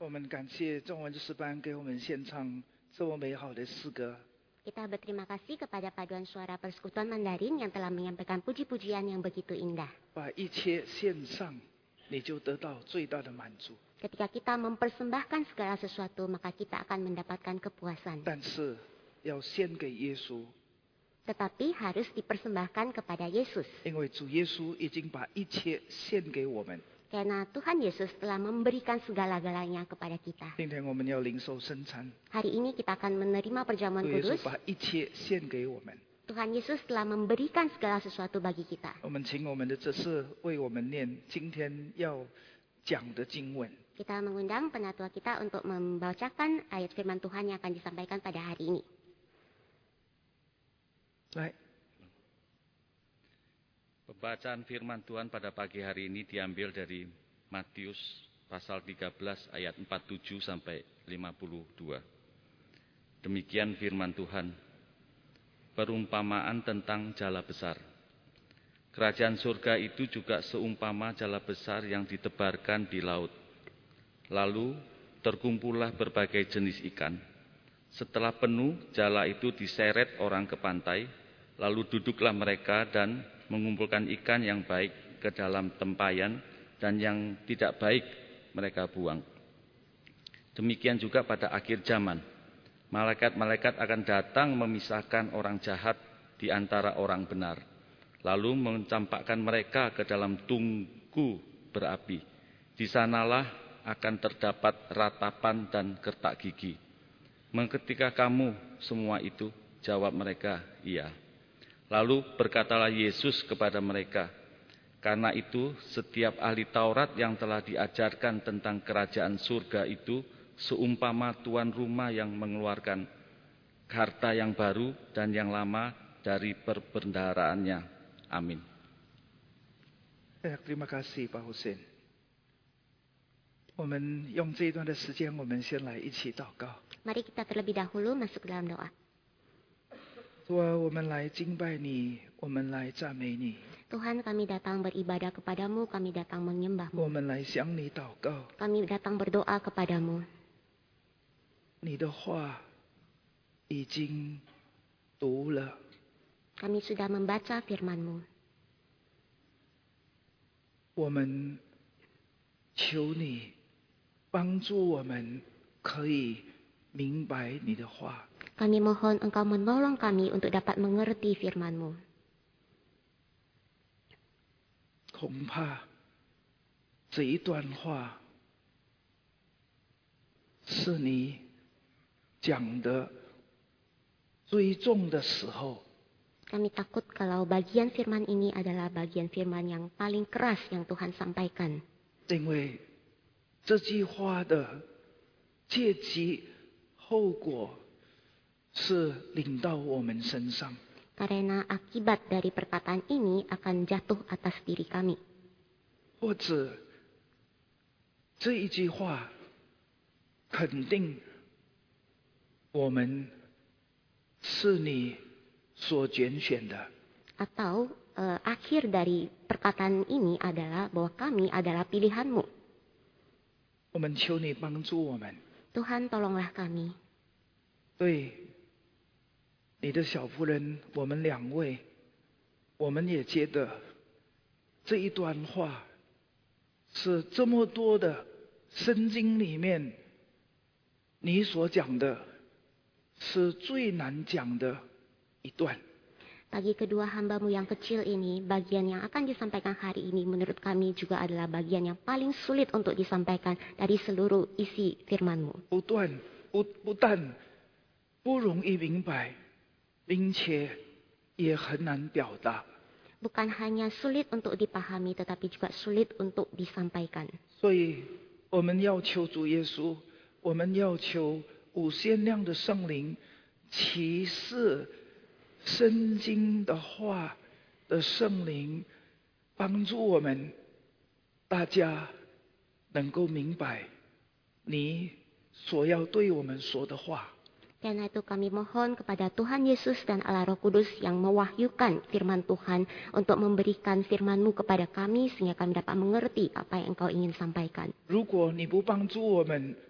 我们感谢中文诗班给我们献唱这么美好的诗歌。 Kita berterima kasih kepada paduan suara Persekutuan Mandarin yang telah menyampaikan puji-pujian yang begitu indah. 把一切献上，你就得到最大的满足。 Ketika kita mempersembahkan segala sesuatu, maka kita akan mendapatkan kepuasan. 但是要献给耶稣， Tetapi harus dipersembahkan kepada Yesus. 因为主耶稣已经把一切献给我们。 Karena Tuhan Yesus telah memberikan segala-galanya kepada kita. 今天我们要领受圣餐， Hari ini kita akan menerima perjamuan 主耶稣 kudus. 把一切献给我们。 Tuhan Yesus telah memberikan segala sesuatu bagi kita. 我们请我们的执事为我们念今天要讲的经文。 Kita mengundang penatua kita untuk membacakan ayat firman Tuhan yang akan disampaikan pada hari ini. 来， Pembacaan firman Tuhan pada pagi hari ini diambil dari Matius pasal 13 ayat 47 sampai 52. Demikian firman Tuhan. Perumpamaan tentang jala besar. Kerajaan surga itu juga seumpama jala besar yang ditebarkan di laut. Lalu terkumpullah berbagai jenis ikan. Setelah penuh, jala itu diseret orang ke pantai. Lalu duduklah mereka dan mengumpulkan ikan yang baik ke dalam tempayan dan yang tidak baik mereka buang. Demikian juga pada akhir zaman. Malaikat-malaikat akan datang memisahkan orang jahat di antara orang benar. Lalu mencampakkan mereka ke dalam tungku berapi. Di sanalah akan terdapat ratapan dan gertak gigi. Ketika kamu semua itu, jawab mereka, iya. Lalu berkatalah Yesus kepada mereka, karena itu setiap ahli Taurat yang telah diajarkan tentang kerajaan surga itu seumpama tuan rumah yang mengeluarkan harta yang baru dan yang lama dari perbendaharaannya. Amin. terima kasih Pak Hussein。我们用这一段的时间，我们先来一起祷告。 Mari kita terlebih dahulu masuk dalam doa. 主啊，我们来敬拜你，我们来赞美你， Tuhan, kami datang beribadah kepadamu, kami datang menyembahmu. 我们来向你祷告。 Kami datang berdoa kepadamu. 你的话已经读了， Kami sudah membaca firman-Mu. 我们求你帮助我们，可以明白你的话。 Kami mohon Engkau menolong kami untuk dapat mengerti firman-Mu. 恐怕这一段话是你讲的最重的时候， Kami takut kalau bagian firman ini adalah bagian firman yang paling keras yang Tuhan sampaikan. 因为这句话的结局后果是临到我们身上。 Karena akibat dari perkataan ini akan jatuh atas diri kami. 或者这一句话肯定我们是你所拣选的， Atau akhir dari perkataan ini adalah bahwa kami adalah pilihan-Mu. 我们求你帮助我们， Tuhan, tolonglah kami. 对你的小妇人，我们两位，我们也觉得这一段话是这么多的圣经里面你所讲的是最难讲的一段。 Bagi kedua hamba-Mu yang kecil ini, bagian yang akan disampaikan hari ini menurut kami juga adalah bagian yang paling sulit untuk disampaikan dari seluruh isi firman-Mu. 不但不容易明白，并且也很难表达。 Bukan hanya sulit untuk dipahami, tetapi juga sulit untuk disampaikan. 所以我们要求主耶稣，我们要求无限量的圣灵启示圣经的话的圣灵，帮助我们大家能够明白你所要对我们说的话。 Karena itu kami mohon kepada Tuhan Yesus dan Allah Roh Kudus yang mewahyukan firman Tuhan untuk memberikan firman-Mu kepada kami sehingga kami dapat mengerti apa yang Engkau ingin sampaikan. 如果你不帮助我们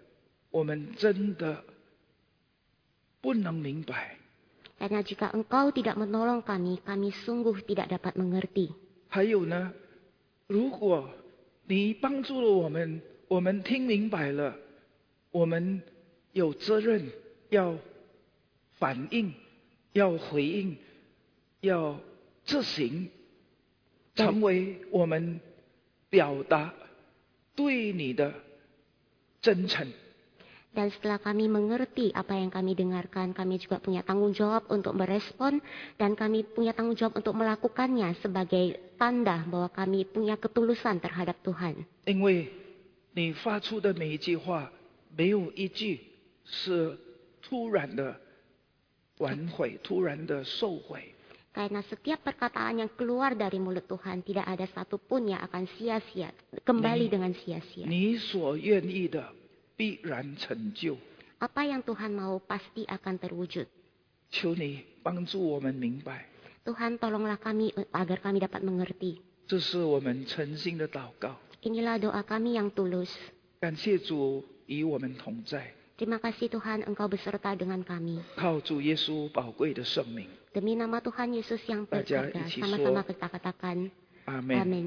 我们真的不能明白。 Karena jika Engkau tidak menolong kami, kami sungguh tidak dapat mengerti. 还有呢，如果你帮助了我们，我们听明白了，我们有责任要反应，要回应，要执行，成为我们表达对你的真诚。 Dan setelah kami mengerti apa yang kami dengarkan, kami juga punya tanggung jawab untuk merespon dan kami punya tanggung jawab untuk melakukannya sebagai tanda bahwa kami punya ketulusan terhadap Tuhan. 因为你发出的每一句话，没有一句是突然的挽回，突然的受回。 Karena setiap perkataan yang keluar dari mulut Tuhan tidak ada satupun yang akan sia-sia, kembali dengan sia-sia. 你所愿意的必然成就。 Apa yang Tuhan mau pasti akan terwujud. 求你帮助我们明白， Tuhan tolonglah kami agar kami dapat mengerti. 这是我们诚心的祷告。 Inilah doa kami yang tulus. 感谢主与我们同在， Terima kasih Tuhan Engkau beserta dengan kami. 靠主耶稣宝贵的圣名， Demi nama Tuhan Yesus yang Baca berharga, isi sama-sama suara. kita katakan 阿门。 amin.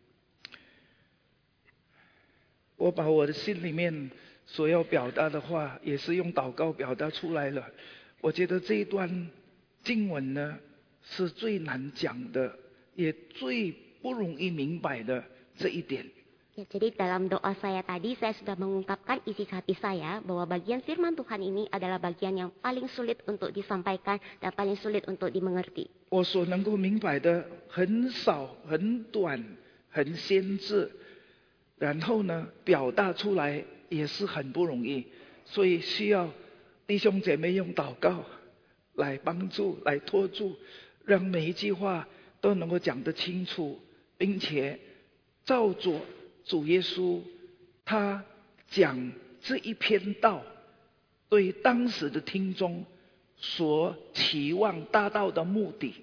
我把我的心里面所要表达的话，也是用祷告表达出来了。我觉得这一段经文呢，是最难讲的，也最不容易明白的这一点。 Ya, jadi dalam doa saya tadi saya sudah mengungkapkan isi hati saya bahwa bagian firman Tuhan ini adalah bagian yang paling sulit untuk disampaikan dan paling sulit untuk dimengerti. 我所能够明白的很少、很短、很先知，然后呢，表达出来也是很不容易，所以需要弟兄姐妹用祷告来帮助、来托住，让每一句话都能够讲得清楚，并且照着主耶稣他讲这一篇道，对当时的听众所期望达到的目的。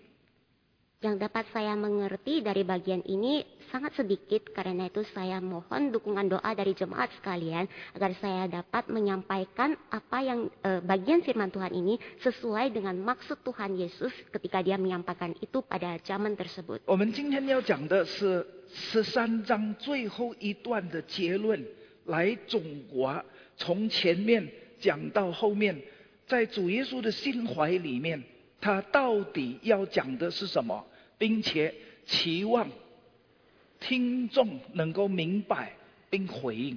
Yang dapat saya mengerti dari bagian ini sangat sedikit, karena itu saya mohon dukungan doa dari jemaat sekalian agar saya dapat menyampaikan apa yang bagian firman Tuhan ini sesuai dengan maksud Tuhan Yesus ketika dia menyampaikan itu pada zaman tersebut. 我们今天要讲的是13章最后一段的结论，来总括从前面讲到后面，在主耶稣的心怀里面，他到底要讲的是什么，并且期望听众能够明白并回应。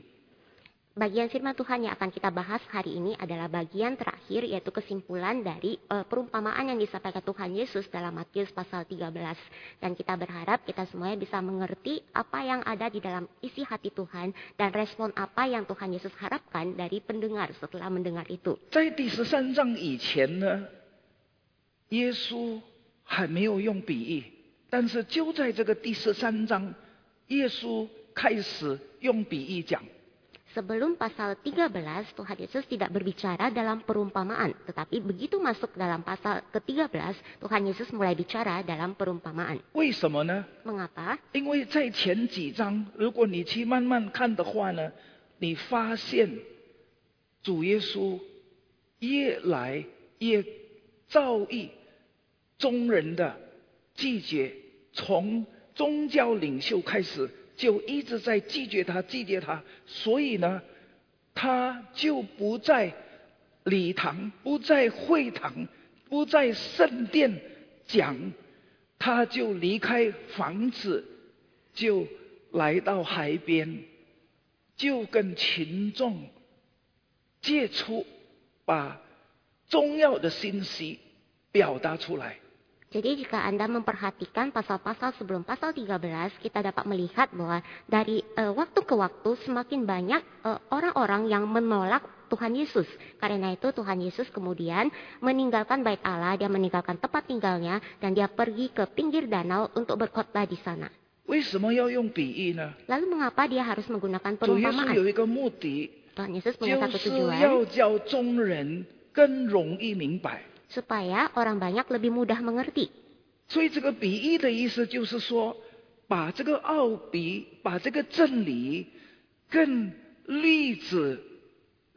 Bagian firman Tuhan yang akan kita bahas hari ini adalah bagian terakhir, yaitu kesimpulan dari perumpamaan yang disampaikan Tuhan Yesus dalam Matius pasal 13. Dan kita berharap kita semuanya bisa mengerti apa yang ada di dalam isi hati Tuhan dan respon apa yang Tuhan Yesus harapkan dari pendengar setelah mendengar itu. 在第13章以前呢，耶稣还没有用比喻，但是就在这个第13章，耶稣开始用比喻讲。 Sebelum pasal 13, Tuhan Yesus tidak berbicara dalam perumpamaan. Tetapi begitu masuk dalam pasal ke-13, Tuhan Yesus mulai bicara dalam perumpamaan. 为什么呢？ Mengapa? 因为在前几章，如果你去慢慢看的话呢，你发现主耶稣越来越遭遇众人的拒绝，从宗教领袖开始。 就一直在拒绝他，拒绝他，所以呢，他就不在礼堂，不在会堂，不在圣殿讲，他就离开房子，就来到海边，就跟群众接触，把重要的信息表达出来。 Jadi jika Anda memperhatikan pasal-pasal sebelum pasal 13, kita dapat melihat bahwa dari waktu ke waktu semakin banyak orang-orang yang menolak Tuhan Yesus. Karena itu Tuhan Yesus kemudian meninggalkan bait Allah, dia meninggalkan tempat tinggalnya, dan dia pergi ke pinggir danau untuk berkhotbah di sana. 为什么要用比喻呢？ Lalu mengapa dia harus menggunakan 主耶稣 perumpamaan? 有一个目的， Tuhan Yesus punya 就 satu 是 tujuan, 要叫众人更容易明白。 supaya orang banyak lebih mudah mengerti. 所以这个比喻的意思就是说，把这个奥秘，把这个真理更例子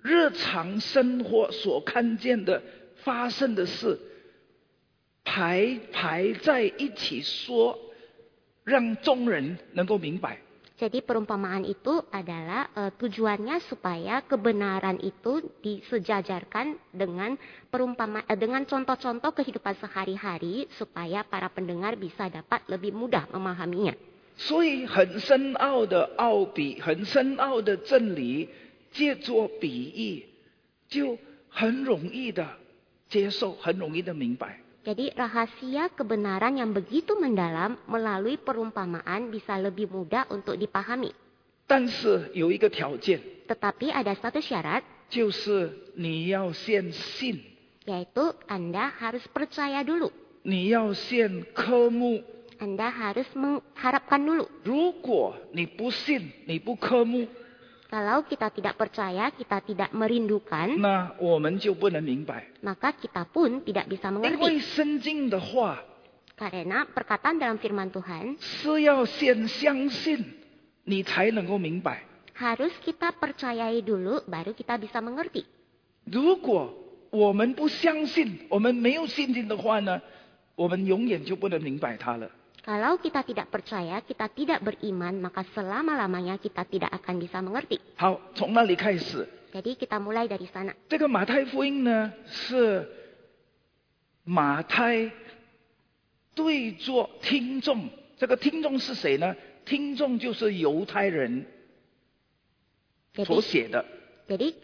日常生活所看见的发生的事排在一起说，让众人能够明白。 Jadi perumpamaan itu adalah tujuannya supaya kebenaran itu disejajarkan dengan dengan contoh-contoh kehidupan sehari-hari supaya para pendengar bisa dapat lebih mudah memahaminya. 所以很深奥的奥比，很深奥的真理，借作比喻，就很容易的接受，很容易的明白。 Jadi rahasia kebenaran yang begitu mendalam melalui perumpamaan bisa lebih mudah untuk dipahami. 但是有一个条件， Tetapi ada satu syarat, 就是你要先信， yaitu Anda harus percaya dulu. 你要先科目。 Anda harus mengharapkan dulu. 如果你不信，你不科目， Kalau kita tidak percaya, kita tidak merindukan, 那我们就不能明白。 maka kita pun tidak bisa 因为 mengerti. 圣经的话 Karena perkataan dalam firman Tuhan 是要先相信，你才能够明白。 harus kita percayai dulu, baru kita bisa mengerti. 如果我们不相信，我们没有信心的话呢，我们永远就不能明白它了。 Kalau kita tidak percaya, kita tidak beriman, maka selama-lamanya kita tidak akan bisa mengerti. 好，从那里开始， Jadi kita mulai dari sana. 这个马太福音呢，是马太对着听众，这个听众是谁呢？听众就是犹太人所 Jadi, 写的。 jadi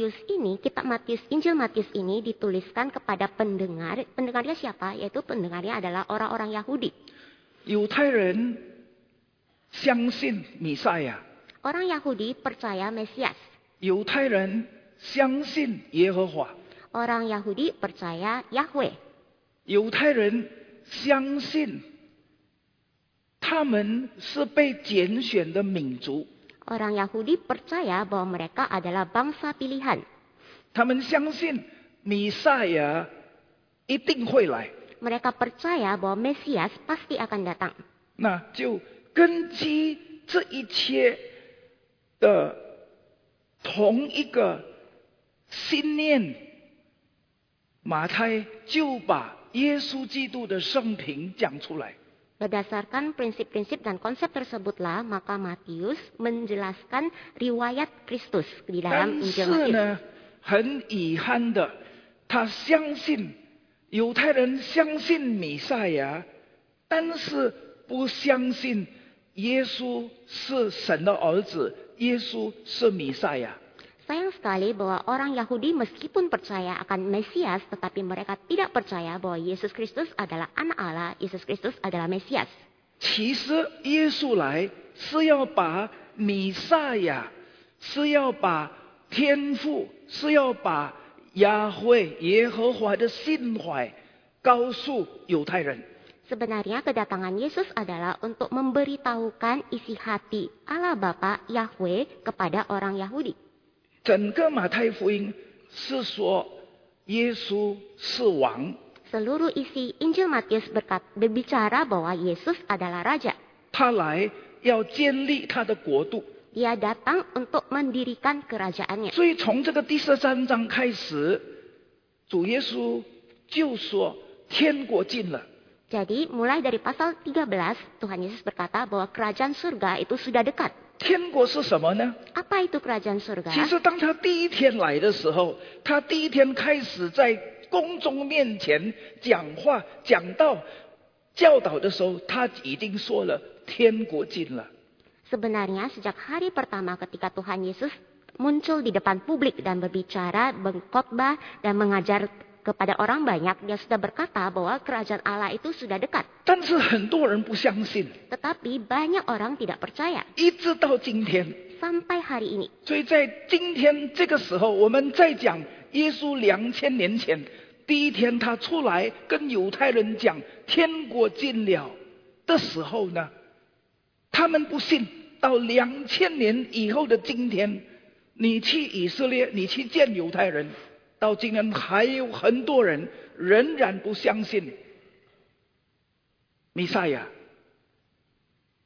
kitab Matius, Injil Matius ini dituliskan kepada pendengar. Pendengarnya siapa? Yaitu pendengarnya adalah orang-orang Yahudi. 犹太人相信弥赛亚， Orang Yahudi percaya Mesias. 犹太人相信耶和华， Orang Yahudi percaya Yahweh. 犹太人相信他们是被拣选的民族， Orang Yahudi percaya bahwa mereka adalah bangsa pilihan. 他们相信弥赛亚一定会来。 Mereka percaya bahwa Mesias pasti akan datang. 那就根基这一切的同一个信念，马太就把耶稣基督的生平讲出来。 Berdasarkan prinsip-prinsip dan konsep tersebutlah, maka Matius menjelaskan riwayat Kristus di 但 dalam Injil 是 Matius. 呢，很遗憾的，他相信犹太人相信弥赛亚，但是不相信耶稣是神的儿子，耶稣是弥赛亚。 Sayang sekali bahwa orang Yahudi meskipun percaya akan Mesias, tetapi mereka tidak percaya bahwa Yesus Kristus adalah anak Allah, Yesus Kristus adalah Mesias. 其实耶稣来是要把弥赛亚，是要把天父，是要把亚惠耶和华的心怀告诉犹太人。 Sebenarnya kedatangan Yesus adalah untuk memberitahukan isi hati Allah Bapa Yahweh kepada orang Yahudi. 整个马太福音是说耶稣是王， Seluruh isi Injil Matius berbicara bahwa Yesus adalah Raja. 他来要建立他的国度。 Dia datang untuk mendirikan kerajaannya. 所以从这个第13章开始，主耶稣就说天国近了。 Jadi mulai dari pasal 13, Tuhan Yesus berkata bahwa kerajaan surga itu sudah dekat. 天国是什么呢？ Apa itu kerajaan surga? 其实当他第一天来的时候，他第一天开始在公众面前讲话、讲道、教导的时候，他已经说了天国近了。 Sebenarnya sejak hari pertama ketika Tuhan Yesus muncul di depan publik dan berbicara, berkhotbah dan mengajar kepada orang banyak, dia sudah berkata bahwa kerajaan Allah itu sudah dekat. 但是很多人不相信， Tetapi banyak orang tidak percaya 一直到今天。 sampai hari ini. 所以在今天这个时候，我们在讲耶稣2000年前第一天他出来跟犹太人讲天国近了的时候呢，他们不信。到2000年以后的今天，你去以色列，你去见犹太人，到今天还有很多人仍然不相信弥赛亚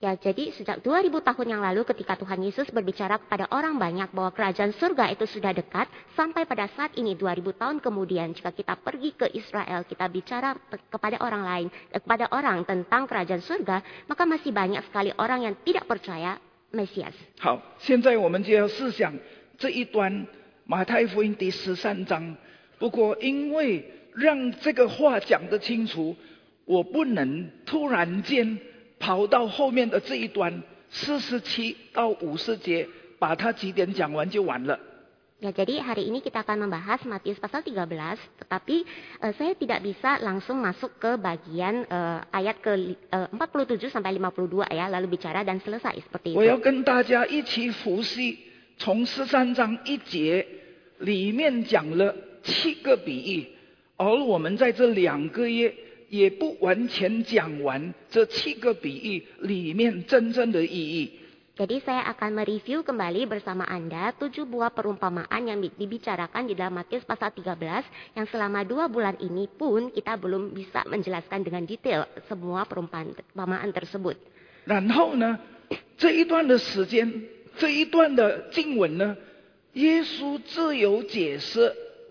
Ya, jadi sejak 2000 tahun yang lalu ketika Tuhan Yesus berbicara kepada orang banyak bahwa kerajaan surga itu sudah dekat, sampai pada saat ini 2000 tahun kemudian jika kita pergi ke Israel, kita bicara kepada orang lain, kepada orang tentang kerajaan surga, maka masih banyak sekali orang yang tidak percaya Mesias. 好，现在我们就要思想这一段马太福音第13章。不过因为让这个话讲得清楚，我不能突然间跑到后面的这一段47到50节，把它几点讲完就完了。 Ya, jadi hari ini kita akan membahas Matius pasal 13, tetapi saya tidak bisa langsung masuk ke bagian ayat ke 47 sampai 52 ya, lalu bicara dan selesai seperti 我要 itu. 跟大家一起复习，从13章1节里面讲了7个比喻，而我们在这2个月也不完全讲完这7个比喻里面真正的意义。 Jadi saya akan mereview kembali bersama Anda 7 buah perumpamaan yang dibicarakan di dalam Matius pasal 13 yang selama 2 bulan ini pun kita belum bisa menjelaskan dengan detail semua perumpamaan tersebut. 然后呢，这一段的时间，这一段的经文呢，耶稣只有解释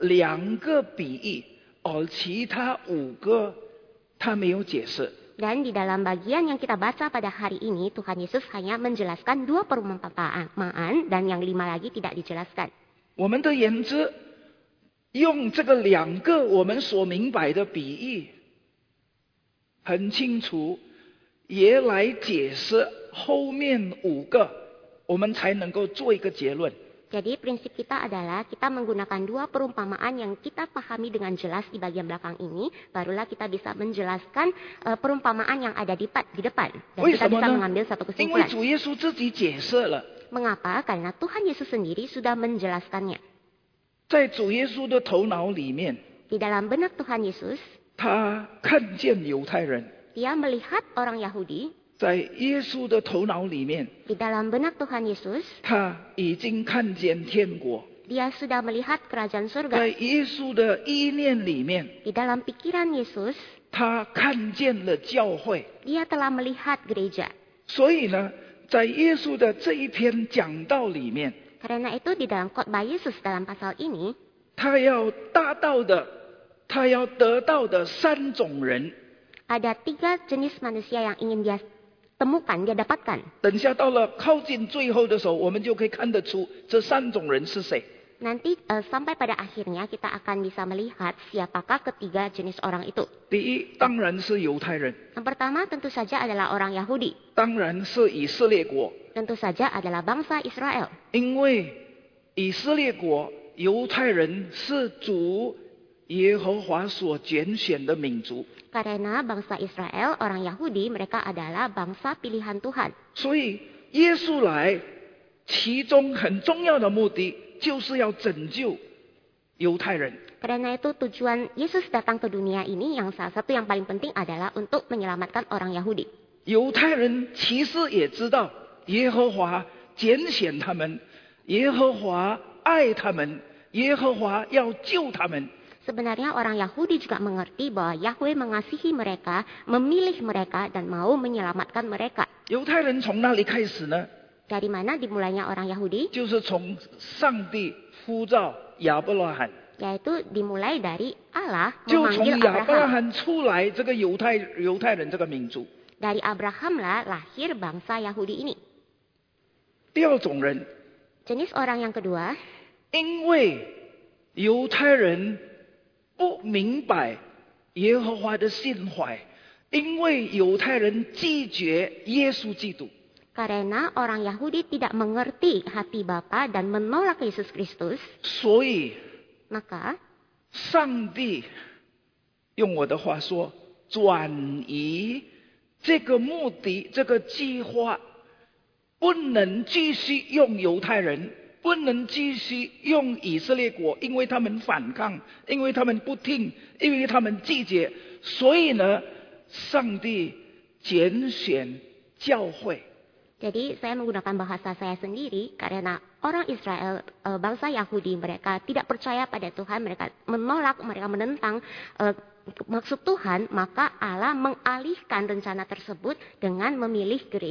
2个比喻，而其他5个他没有解释。 Dan di dalam bagian yang kita baca pada hari ini, Tuhan Yesus hanya menjelaskan 2 perumpamaan dan yang 5 lagi tidak dijelaskan. 我们的言之，用这个2个我们所明白的比喻，很清楚，也来解释后面5个，我们才能够做一个结论。 Jadi prinsip kita adalah kita menggunakan 2 perumpamaan yang kita pahami dengan jelas di bagian belakang ini, barulah kita bisa menjelaskan perumpamaan yang ada di depan. Dan 为 kita 什么 bisa 呢？ mengambil satu 因为 kesimpulan. 主耶稣自己解释了， Mengapa? Karena Tuhan Yesus sendiri sudah menjelaskannya. 在主耶稣的头脑里面， Di dalam benak Tuhan Yesus, 他看见犹太人； dia melihat orang Yahudi. 在耶稣的头脑里面， Di dalam benak Tuhan Yesus, 他已经看见天国； dia sudah melihat kerajaan 在 surga. 耶稣的意念里面， Di dalam pikiran Yesus, 他看见了教会。 dia telah melihat gereja. 所以呢，在耶稣的这一篇讲道里面， Karena itu di dalam khotbah Yesus dalam pasal ini, 他要达到的，他要得到的3种人， ada 3 jenis manusia yang ingin dia temukan, dia dapatkan. 等下到了靠近最后的时候，我们就可以看得出这3种人是谁。 Nanti sampai pada akhirnya kita akan bisa melihat siapakah ketiga jenis orang itu. 第一，当然是犹太人， Yang pertama tentu saja adalah orang Yahudi. 当然是以色列国， Tentu saja adalah bangsa Israel. 因为以色列国犹太人是主耶和华所拣选的民族， Karena bangsa Israel, orang Yahudi, mereka adalah bangsa pilihan Tuhan. 所以耶稣来，其中很重要的目的就是要拯救犹太人。 Karena itu tujuan Yesus datang ke dunia ini yang salah satu yang paling penting adalah untuk menyelamatkan orang Yahudi. 犹太人其实也知道耶和华拣选他们，耶和华爱他们，耶和华要救他们。 Sebenarnya orang Yahudi juga mengerti bahwa Yahweh mengasihi mereka, memilih mereka, dan mau menyelamatkan mereka. 犹太人从哪里开始呢？ Dari mana dimulainya orang Yahudi? 就是从上帝呼召亚伯拉罕， Yaitu dimulai dari Allah 就从 memanggil 亚伯拉 Abraham. 罕出来这个犹太人这个民族。 Dari Abrahamlah lahir bangsa Yahudi ini. 第二种人， Jenis orang yang kedua, 因为犹太人不明白耶和华的心怀，因为犹太人拒绝耶稣基督， karena orang Yahudi tidak mengerti hati Bapa dan menolak Yesus Kristus, 所以 maka 上帝用我的话说，转移这个目的，这个计划，不能继续用犹太人，不能继续用以色列国，因为他们反抗，因为他们不听，因为他们拒绝，所以呢，上帝拣选教会。 jadi saya menggunakan bahasa saya sendiri karena orang Israel, bangsa Yahudi, mereka tidak percaya pada Tuhan, mereka menolak, mereka menentang maksud Tuhan, maka Allah mengalihkan rencana tersebut dengan memilih gereja.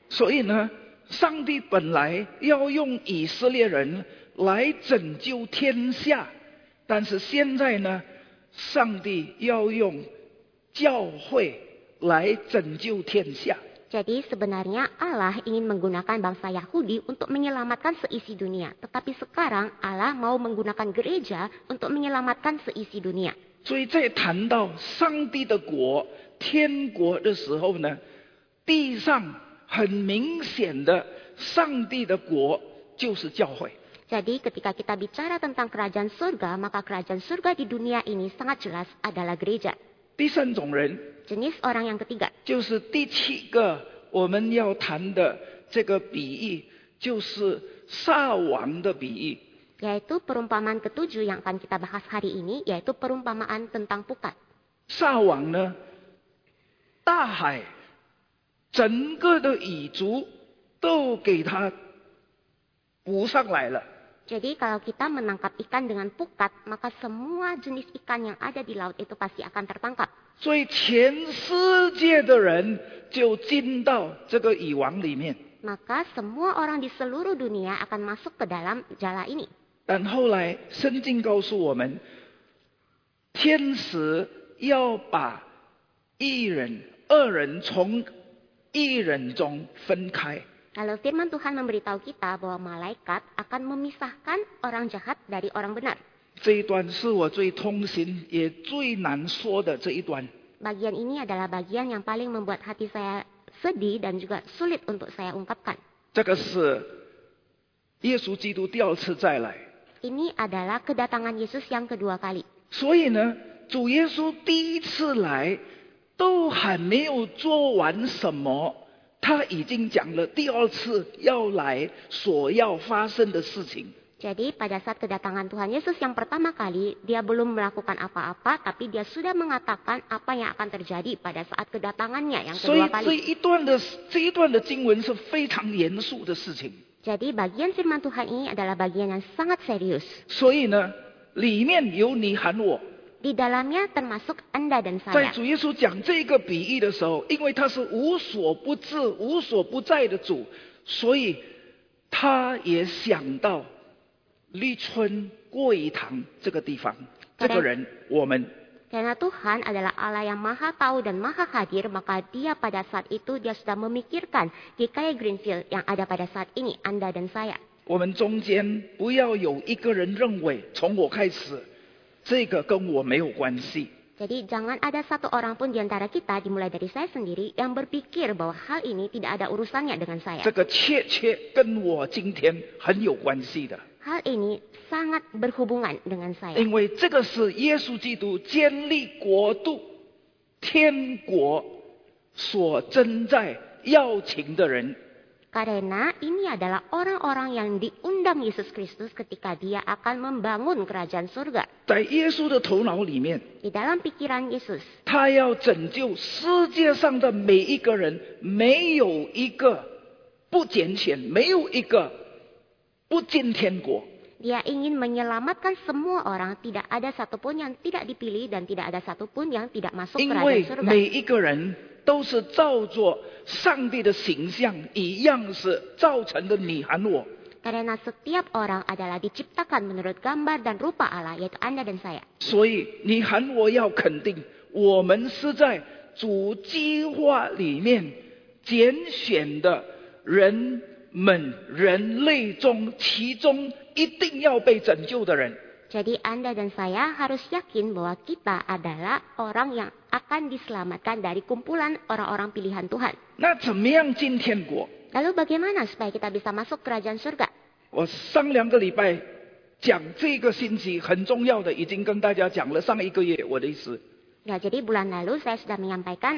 所以呢，上帝本来要用以色列人来拯救天下，但是现在呢，上帝要用教会来拯救天下。 Jadi sebenarnya Allah ingin menggunakan bangsa Yahudi untuk menyelamatkan seisi dunia. Tetapi sekarang Allah mau menggunakan gereja untuk menyelamatkan seisi dunia. 所以在谈到上帝的国、天国的时候呢，地上很明显的上帝的国就是教会。 Jadi ketika kita bicara tentang kerajaan surga, maka kerajaan surga di dunia ini sangat jelas adalah gereja. 第三种人 Jenis orang yang ketiga, 就是第7个我们要谈的这个比喻，就是撒网的比喻。 yaitu perumpamaan ketujuh yang akan kita bahas hari ini, yaitu perumpamaan tentang pukat. 撒网呢，大海整个的蚁族都给它捕上来了。 Jadi kalau kita menangkap ikan dengan pukat, maka semua jenis ikan yang ada di laut itu pasti akan tertangkap. 所以全世界的人就进到这个蚁网里面。 Maka semua orang di seluruh dunia akan masuk ke dalam jala ini. 但后来圣经告诉我们，天使要把一人、二人从一人中分开。 Lalu firman Tuhan memberitahu kita bahwa malaikat akan memisahkan orang jahat dari orang benar. 这一段是我最痛心也最难说的这一段。 Bagian ini adalah bagian yang paling membuat hati saya sedih dan juga sulit untuk saya ungkapkan. 这个是耶稣基督第二次再来。 Ini adalah kedatangan Yesus yang kedua kali. 所以呢，主耶稣第一次来都还没有做完什么，他已经讲了第二次要来所要发生的事情。 Jadi pada saat kedatangan Tuhan Yesus yang pertama kali, dia belum melakukan apa-apa, tapi dia sudah mengatakan apa yang akan terjadi pada saat kedatangannya yang 所以 kedua 这 kali. 一段的经文是非常严肃的事情。 Jadi bagian firman Tuhan ini adalah bagian yang sangat serius. 所以呢，里面有你喊我。 Di dalamnya termasuk Anda dan 在 saya. 主耶稣讲这个比喻的时候，因为他是无所不至、无所不在的主，所以他也想到立春过一堂这个地方，这个人我们。 Karena Tuhan adalah Allah yang maha tahu dan maha hadir, maka dia pada saat itu dia sudah memikirkan GKI Greenfield yang ada pada saat ini, Anda dan saya. 我们中间不要有一个人认为从我开始，这个跟我没有关系。 Jadi jangan ada satu orang pun di antara kita, dimulai dari saya sendiri, yang berpikir bahwa hal ini tidak ada urusannya dengan saya. 这个切跟我今天很有关系的。 Hal ini sangat berhubungan dengan saya. 因为这个是耶稣基督建立国度、天国所真在要请的人。 Karena ini adalah orang-orang yang diundang Yesus Kristus ketika dia akan membangun kerajaan surga. 在耶稣的头脑里面， Di dalam pikiran Yesus, 他要拯救世界上的每一个人，没有一个不拣选，没有一个不进天国。 dia ingin menyelamatkan semua orang, tidak ada satupun yang tidak dipilih dan tidak ada satupun yang tidak masuk 因 kerajaan 为 surga. 每一个人都是照着上帝的形象一样是造成的你和我。 Karena setiap orang adalah diciptakan menurut gambar dan rupa Allah, yaitu Anda dan saya. 所以你和我要肯定，我们是在主计划里面拣选的人们、人类中，其中一定要被拯救的人。 Jadi Anda dan saya harus yakin bahwa kita adalah orang yang akan diselamatkan dari kumpulan orang-orang pilihan Tuhan. 那怎么样进天国？ Lalu bagaimana supaya kita bisa masuk kerajaan surga? 我上2个礼拜讲这个星期很重要的，已经跟大家讲了上1个月，我的意思。 Ya, jadi bulan lalu saya sudah menyampaikan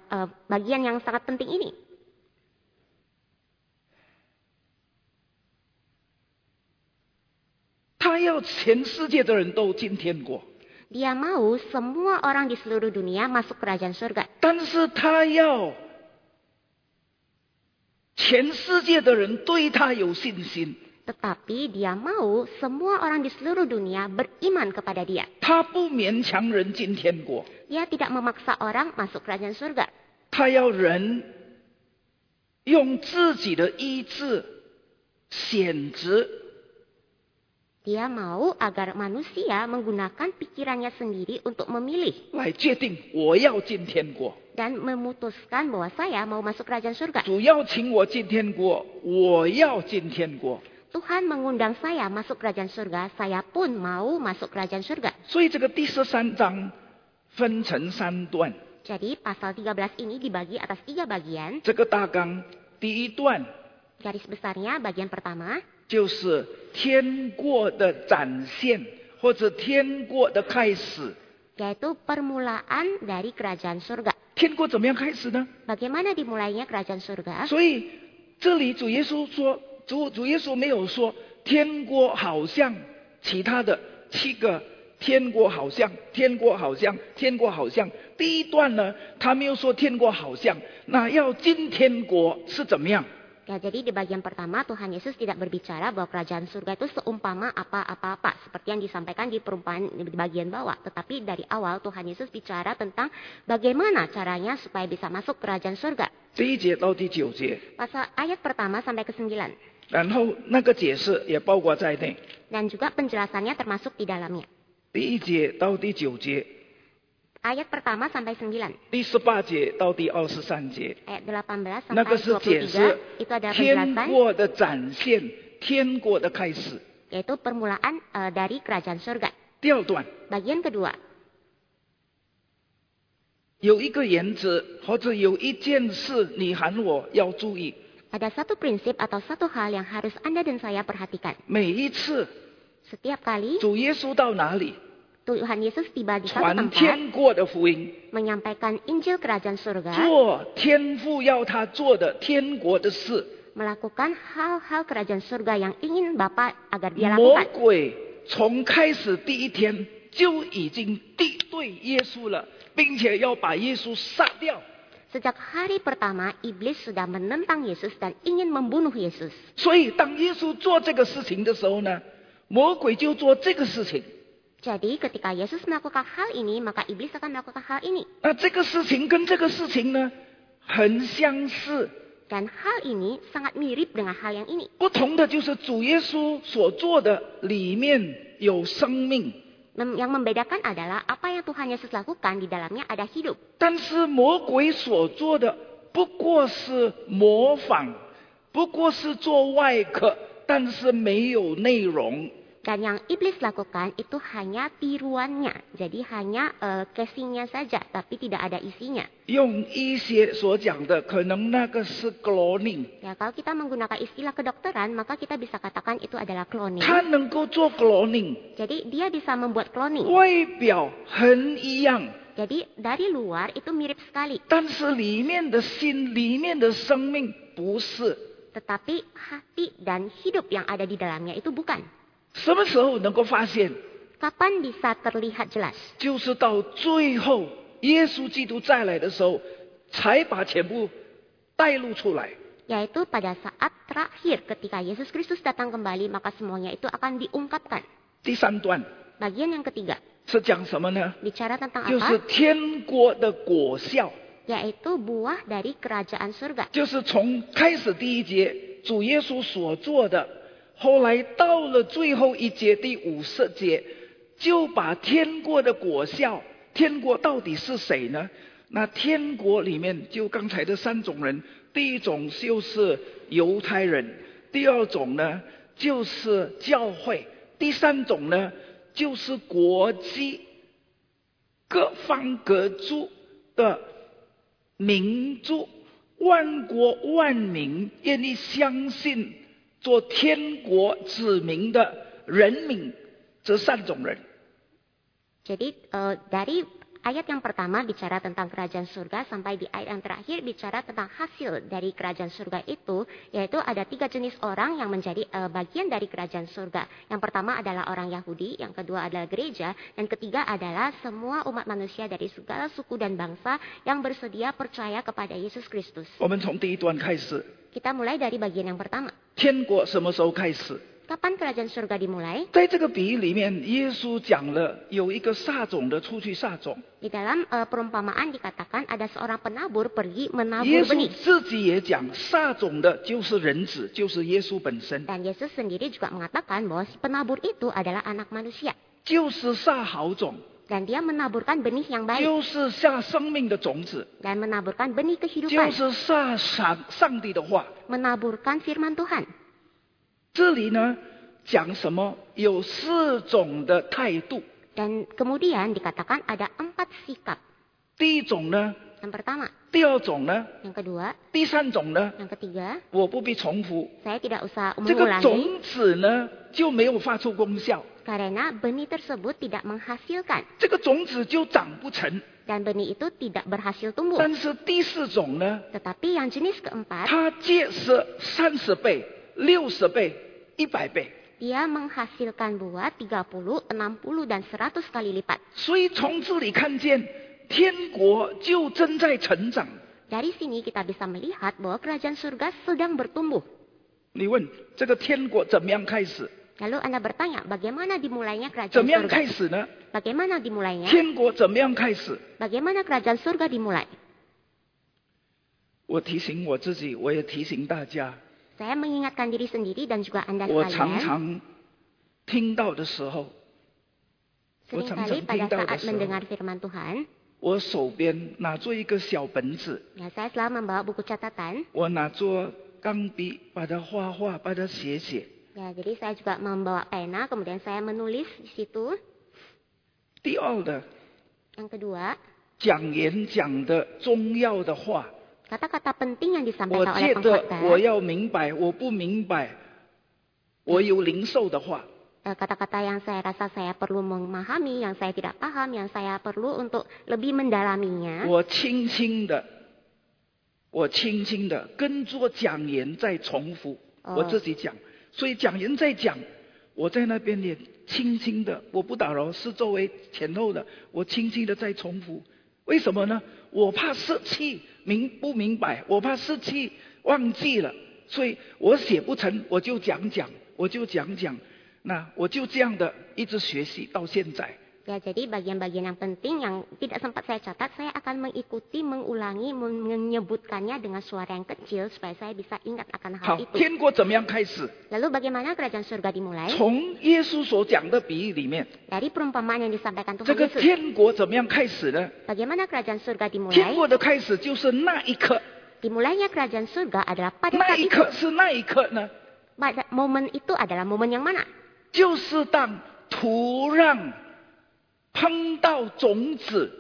bagian yang sangat penting ini. 他要全世界的人都进天国， Dia mau semua orang di seluruh dunia masuk kerajaan surga. 但是他要全世界的人对他有信心。 Tetapi dia mau semua orang di seluruh dunia beriman kepada dia. 他不勉强人进天国， Dia tidak memaksa orang masuk kerajaan surga. 他要人用自己的意志选择 Dia mau agar manusia menggunakan pikirannya sendiri untuk memilih 来决定我要进天国。 dan memutuskan bahwa saya mau masuk kerajaan surga. 主邀请我进天国，我要进天国。 Tuhan mengundang saya masuk kerajaan surga, saya pun mau masuk kerajaan surga. 所以这个第13章分成3段， Jadi pasal 13 ini dibagi atas 3 bagian. 这个大纲第一段 Garis besarnya bagian pertama 就是天国的展现，或者天国的开始。 yaitu permulaan dari kerajaan surga. 天国怎么样开始呢？ Bagaimana dimulainya kerajaan surga? 所以这里主耶稣说，主耶稣没有说天国好像其他的7个天国好像，天国好像，天国好像。第一段呢，他没有说天国好像，那要进天国是怎么样？ Ya, jadi di bagian pertama Tuhan Yesus tidak berbicara bahwa kerajaan surga itu seumpama apa-apa seperti yang disampaikan di perumpamaan di bagian bawah. Tetapi dari awal Tuhan Yesus bicara tentang bagaimana caranya supaya bisa masuk kerajaan surga. 第1节到第9节， Pasal ayat pertama sampai ke 9. 然后那个解释也包括在内。 Dan juga penjelasannya termasuk di dalamnya. 第1节到第9节， Ayat pertama sampai 9. 第18节到第23节， Ayat 18 那 sampai 个是解释 23 itu adalah 天 penjelasan 国的展现，天国的开始。 yaitu permulaan dari kerajaan surga. 第2段 Bagian kedua, 有一个原则，或者有一件事，你喊我要注意。 ada satu prinsip atau satu hal yang harus Anda dan saya perhatikan. 每一次 Setiap kali 主耶稣到哪里， Tuhan Yesus tiba di satu 传 tempat 天国的福音， menyampaikan Injil kerajaan surga, 做天父要他做的天国的事。 melakukan hal-hal kerajaan surga yang ingin Bapa agar dia 魔 lakukan. 鬼从开始第一天就已经敌对耶稣了，并且要把耶稣杀掉。 Sejak hari pertama, iblis sudah menentang Yesus dan ingin membunuh Yesus. 所以当耶稣做这个事情的时候呢，魔鬼就做这个事情。 Jadi ketika Yesus melakukan hal ini, maka iblis akan melakukan hal ini. 那这个事情跟这个事情呢，很相似。 Dan hal ini sangat mirip dengan hal yang ini. 不同的就是主耶稣所做的里面有生命， Yang membedakan adalah apa yang Tuhan Yesus lakukan di dalamnya ada hidup. 但是魔鬼所做的不过是模仿，不过是做外壳，但是没有内容。 Dan yang iblis lakukan itu hanya tiruannya. Jadi hanya casingnya saja, tapi tidak ada isinya. 用医学所讲的，可能那个是 cloning， Ya, kalau kita menggunakan istilah kedokteran, maka kita bisa katakan itu adalah cloning. 它能够做 cloning， Jadi dia bisa membuat cloning. 外表很一样， Jadi dari luar itu mirip sekali. 但是里面的心、里面的生命不是。 Tetapi hati dan hidup yang ada di dalamnya itu bukan. 什么时候能够发现？ Kapan bisa terlihat jelas? 就是到最后耶稣基督再来的时候，才把全部带露出来。 Yaitu pada saat terakhir ketika Yesus Kristus datang kembali, maka semuanya itu akan diungkapkan. 第3段 Bagian yang ketiga, 是讲什么呢？ bicara tentang 就是 apa? 天国的果效， Yaitu buah dari kerajaan surga. 就是从开始第1节主耶稣所做的，后来到了最后1节第50节，就把天国的果效，天国到底是谁呢？那天国里面就刚才的3种人，第一种就是犹太人，第二种呢就是教会，第三种呢就是国际各方各族的民族，万国万民愿意相信做天国子民的人民，这3种人。 Jadi dari ayat yang pertama bicara tentang kerajaan surga sampai di ayat yang terakhir bicara tentang hasil dari kerajaan surga itu, yaitu ada 3 jenis orang yang menjadi bagian dari kerajaan surga. Yang pertama adalah orang Yahudi, yang kedua adalah gereja, dan ketiga adalah semua umat manusia dari segala suku dan bangsa yang bersedia percaya kepada Yesus Kristus. 我们从第1段开始， Kita mulai dari bagian yang pertama. 天国什么时候开始？ Kapan kerajaan surga dimulai? 在这个比喻里面，耶稣讲了有一个撒种的出去撒种， Di dalam perumpamaan dikatakan ada seorang penabur pergi 耶 menabur 稣 benih. 自己也讲，撒种的就是人子，就是耶稣本身， Dan Yesus sendiri juga mengatakan bahwa si penabur itu adalah anak manusia. 就是撒好种， Dan dia menaburkan benih yang baik. 就是撒生命的种子， Dan menaburkan benih 就 kehidupan. 是撒上帝的话。 Menaburkan firman Tuhan. 这里呢讲什么？有4种的态度。 Dan kemudian dikatakan ada 4 sikap. 第一种呢， Yang pertama, 第二种呢， yang kedua, 第三种呢， yang ketiga, 我不必重复。 saya tidak usah 这个 mengulangi 种子呢就没有发出功效， karena benih tersebut tidak menghasilkan 这个种子就长不成。 dan benih itu tidak berhasil tumbuh. 但是第4种呢， Tetapi yang jenis keempat, 它借是30倍、60倍、100倍。 dia menghasilkan buah 30, 60 dan 100 kali lipat. 所以从这里看见，天国就正在成长。 Dari sini kita bisa melihat bahwa kerajaan surga sedang bertumbuh. 你问这个天国怎么样开始？ Lalu Anda bertanya, bagaimana dimulainya 怎 kerajaan 么样 surga? 开始呢？ Bagaimana dimulainya? 天国怎么样开始？ Bagaimana kerajaan surga dimulai? 我提醒我自己，我也提醒大家。 Saya mengingatkan diri sendiri dan juga Anda 我常 sekalian. 常听到的时候， Seringkali pada saat mendengar firman Tuhan, 我手边拿着一个小本子， ya saya selalu membawa buku catatan. 我拿着钢笔，把它画画，把它写写。 Ya, jadi saya juga membawa pena, kemudian saya menulis di situ. 第二的， Yang kedua, 讲演讲的重要的话， kata-kata penting yang 我 disampaikan oleh 借着我 pengkhotbah, 要明白，我不明白，我有零售的话， kata-kata yang saya rasa saya perlu memahami, yang saya tidak paham, yang saya perlu untuk lebih mendalaminya. 我轻轻的跟着讲员在重复，我自己讲，所以讲员在讲，我在那边也轻轻的，我不打扰，是作为前后的，我轻轻的在重复。为什么呢？我怕失气，不明白，我怕失气忘记了，所以我写不成，我就讲，那我就这样的一直学习到现在。 Ya, jadi bagian-bagian yang penting yang tidak sempat saya catat, saya akan mengikuti, mengulangi, menyebutkannya dengan suara yang kecil supaya saya bisa ingat akan 好 hal，itu. 天国怎么样开始？ Lalu bagaimana kerajaan surga dimulai? 从耶稣所讲的比喻里面， Dari perumpamaan yang disampaikan 这 Tuhan 个 Yesus. 天国怎么样开始呢？ Bagaimana kerajaan surga 天 dimulai? 国的开始就是那一刻， Dimulainya kerajaan surga adalah pada 那 saat 一 itu. 刻是那一刻呢， Pada momen itu adalah momen yang mana? 就是当土壤碰到种子，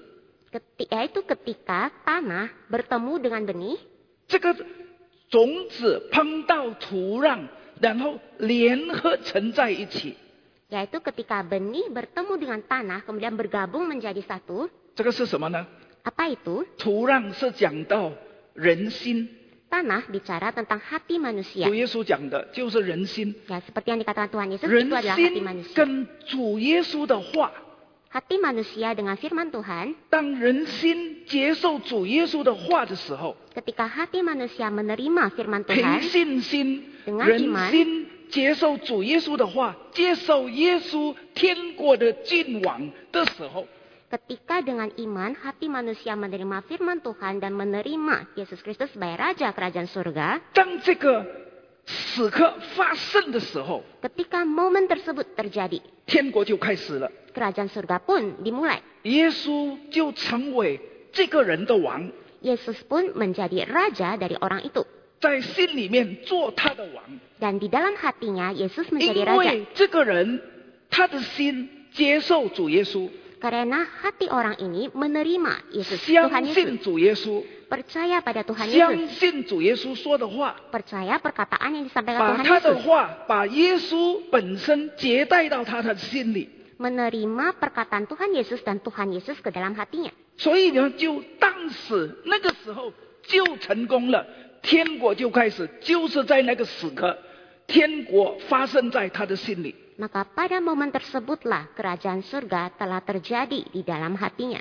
Yaitu ketika tanah bertemu dengan benih, 这个种子碰到土壤，然后联合成在一起。 yaitu ketika benih bertemu dengan tanah kemudian bergabung menjadi satu. 这个是什么呢？ Apa itu? 土壤是讲到人心， Tanah bicara tentang hati manusia. 主耶稣讲的就是人心， Ya, seperti yang dikatakan Tuhan Yesus, 人 itu adalah hati 心 manusia. 跟主耶稣的话。 Hati manusia dengan firman Tuhan, 当人心接受主耶稣的话的时候， ketika hati manusia menerima firman 凭 Tuhan, 信心， dengan 人 iman 心接受主耶稣的话，接受耶稣天国的君王的时候， ketika dengan iman hati manusia menerima firman Tuhan dan menerima Yesus Kristus sebagai Raja Kerajaan Surga, 当这个时刻发生的时候， ketika momen tersebut terjadi, 天国就开始了， Kerajaan Surga pun dimulai. 耶稣就成为这个人的王， Yesus pun menjadi raja dari orang itu. 在心里面做他的王， Dan di dalam hatinya Yesus 因 menjadi raja. 为这个人他的心接受主耶稣， Karena hati orang ini menerima Yesus, 相 Tuhan 信 Yesus, 主耶稣， percaya pada Tuhan 相 Yesus, 信主耶稣说的话。 percaya perkataan yang disampaikan 把 Tuhan 他的 Yesus, 话，把耶稣本身接待到他的心里， menerima perkataan Tuhan Yesus dan Tuhan Yesus ke dalam hatinya. 所以呢，就当时那个时候就成功了，天国就开始，就是在那个时刻，天国发生在他的心里。 Maka pada momen tersebutlah kerajaan surga telah terjadi di dalam hatinya.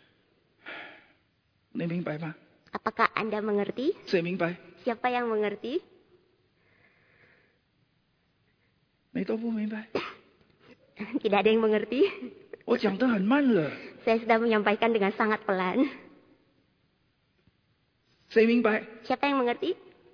你明白吗？ Apakah Anda mengerti? 谁明白？ Siapa yang mengerti? 你都不明白？ Tidak ada yang mengerti. 我讲得很慢了， Saya sudah menyampaikan dengan sangat pelan. 谁明白？ Siapa yang mengerti?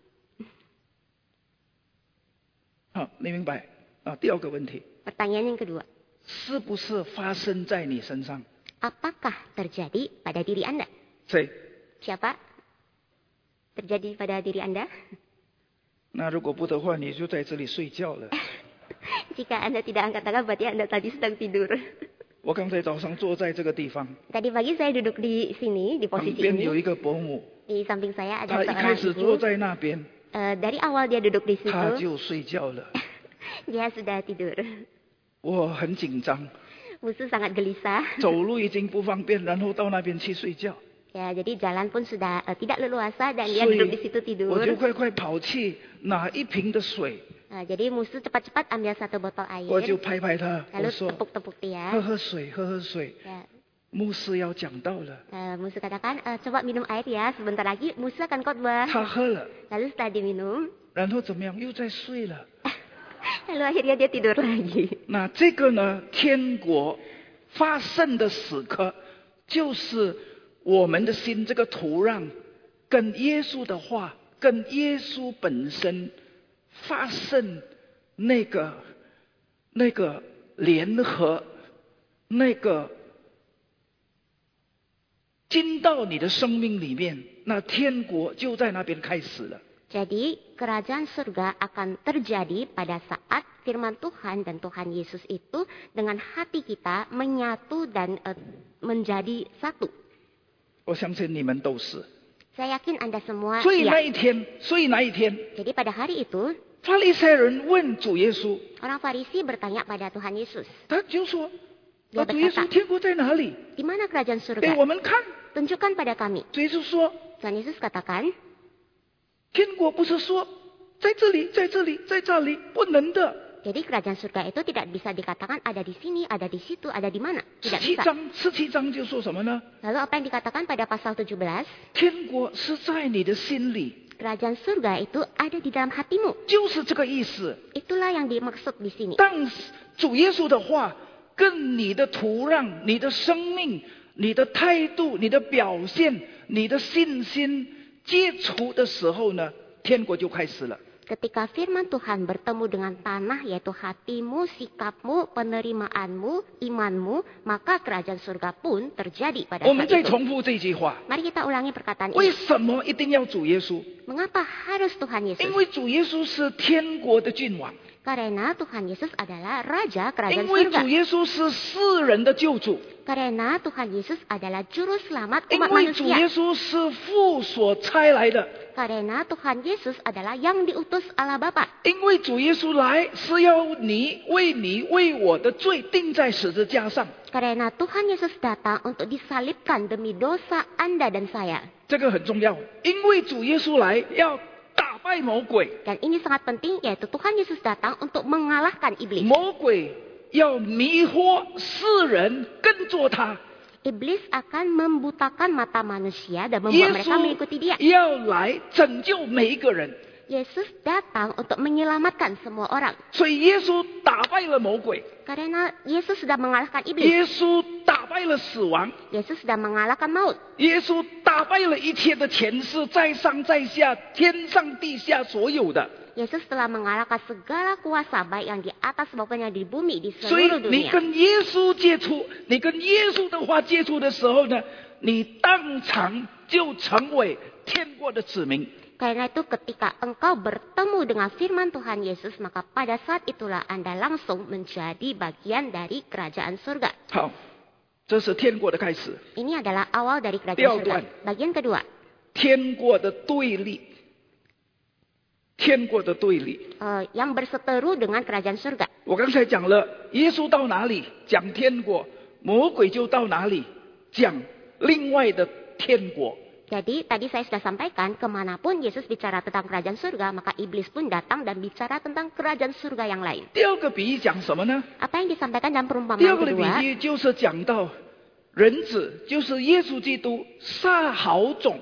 好，你明白啊？第二个问题， Pertanyaan yang kedua. 是不是发生在你身上？ Apakah terjadi pada diri Anda? 谁？ Siapa? Terjadi pada diri Anda? 那如果不的话，你就在这里睡觉了。 Jika Anda tidak angkat tangan, berarti Anda tadi sedang tidur. 我刚才早上坐在这个地方， Tadi pagi saya duduk di sini, di 旁 posisi 边有 ini. 一个伯母， Di samping saya 她 ada 一开 seorang 始坐 ibu. 在那边， Dari awal dia duduk di 她 situ, 就睡觉了。 dia sudah tidur. 我很紧张， Musuh sangat gelisah. 走路已经不方便，然后到那边去睡觉， Ya, jadi jalan pun sudah tidak leluasa dan dia 所以 duduk di situ 我 tidur. 就快跑去拿一瓶的水， Jadi musuh cepat-cepat ambil satu botol 我就 air, 拍拍她，我 lalu 说 tepuk-tepuk dia. 喝水，喝水， Ya, 牧师要讲到了。 musuh katakan, coba minum air ya, sebentar lagi musuh akan khotbah. 她喝了， Lalu setelah diminum, 然后怎么样？又在睡了。 lalu akhirnya dia tidur lagi. 那这个呢？天国发生的时刻，就是我们的心这个土壤，跟耶稣的话，跟耶稣本身发生那个联合，那个进到你的生命里面，那天国就在那边开始了。 Jadi kerajaan surga akan terjadi pada saat firman Tuhan dan Tuhan Yesus itu dengan hati kita menyatu dan menjadi satu. 我相信你们都是。 Saya yakin Anda semua 所以那 ya. 一天， Jadi pada hari itu 法利赛人问主耶稣， orang Farisi bertanya pada Tuhan Yesus, 他就说：“ dia 主耶稣， berkata, 天国在哪里？ di mana kerajaan 给 surga? 我们看。” Tunjukkan pada kami. 主耶稣说 Tuhan Yesus katakan,：“ 天国不是说在这里，在这里，在这里，不能的。 jadi kerajaan surga itu tidak bisa dikatakan ada di sini, ada di situ, ada di mana. Tidak 17 章就说什么呢？ Lalu apa yang dikatakan pada pasal 17? 天国是在你的心里， Kerajaan surga itu ada di dalam hatimu. 就是这个意思。 Itulah yang dimaksud di sini. 当主耶稣的话跟你的土壤、你的生命、你的态度、你的表现、你的信心接触的时候呢，天国就开始了。 Ketika firman Tuhan bertemu dengan tanah, yaitu hatimu, sikapmu, penerimaanmu, imanmu, maka kerajaan surga pun terjadi pada 我们 saat 再 itu. 重复这句话： Mari kita ulangi perkataan 为 ini. 什么一定要主耶稣？ Mengapa harus Tuhan 因 Yesus? 为主耶稣是天国的君王， Karena Tuhan Yesus adalah Raja kerajaan 因为主 surga. 耶稣是世人的救主， Karena Tuhan Yesus adalah juru selamat 因 umat 为主 manusia. 耶稣是父所差来的， Karena Tuhan Yesus adalah yang diutus Allah Bapa. 因为主耶稣来是要为我的罪钉在十字架上， Karena Tuhan Yesus datang untuk disalibkan demi dosa Anda dan saya. 这个很重要。因为主耶稣来要打败魔鬼， Dan ini sangat penting, yaitu Tuhan Yesus datang untuk mengalahkan iblis. 魔鬼要迷惑世人跟着他， Iblis akan membutakan mata manusia dan 耶 membuat mereka 稣 mengikuti dia. 要来拯救每一个人， Yesus datang untuk menyelamatkan semua orang. 所以耶稣打败了魔鬼， Karena Yesus sudah mengalahkan iblis. 耶稣打败了死亡， Yesus sudah mengalahkan maut. 耶稣打败了一切的权势，在上在下，天上地下所有的。 Yesus telah mengalahkan segala kuasa, baik yang di atas maupun yang di bumi, di 所以 seluruh 你 dunia. 跟耶稣接触，你跟耶稣的话接触的时候呢，你当场就成为天国的子民。 Karena itu ketika engkau bertemu dengan firman Tuhan Yesus, maka pada saat itulah Anda langsung menjadi bagian dari kerajaan surga. 好，这是天国的开始。 Ini adalah awal dari kerajaan surga. Diaduan. Bagian kedua, 天国的对立，天国的对立。 yang berseteru dengan kerajaan surga. 我刚才讲了，耶稣到哪里讲天国，魔鬼就到哪里讲另外的天国。 Jadi tadi saya sudah sampaikan, kemanapun Yesus bicara tentang kerajaan surga, maka iblis pun datang dan bicara tentang kerajaan surga yang lain. 第二个比喻讲什么呢？ Apa yang disampaikan dalam 第二 perumpamaan 个的比 kedua? 喻就是讲到人子，就是耶稣基督撒好种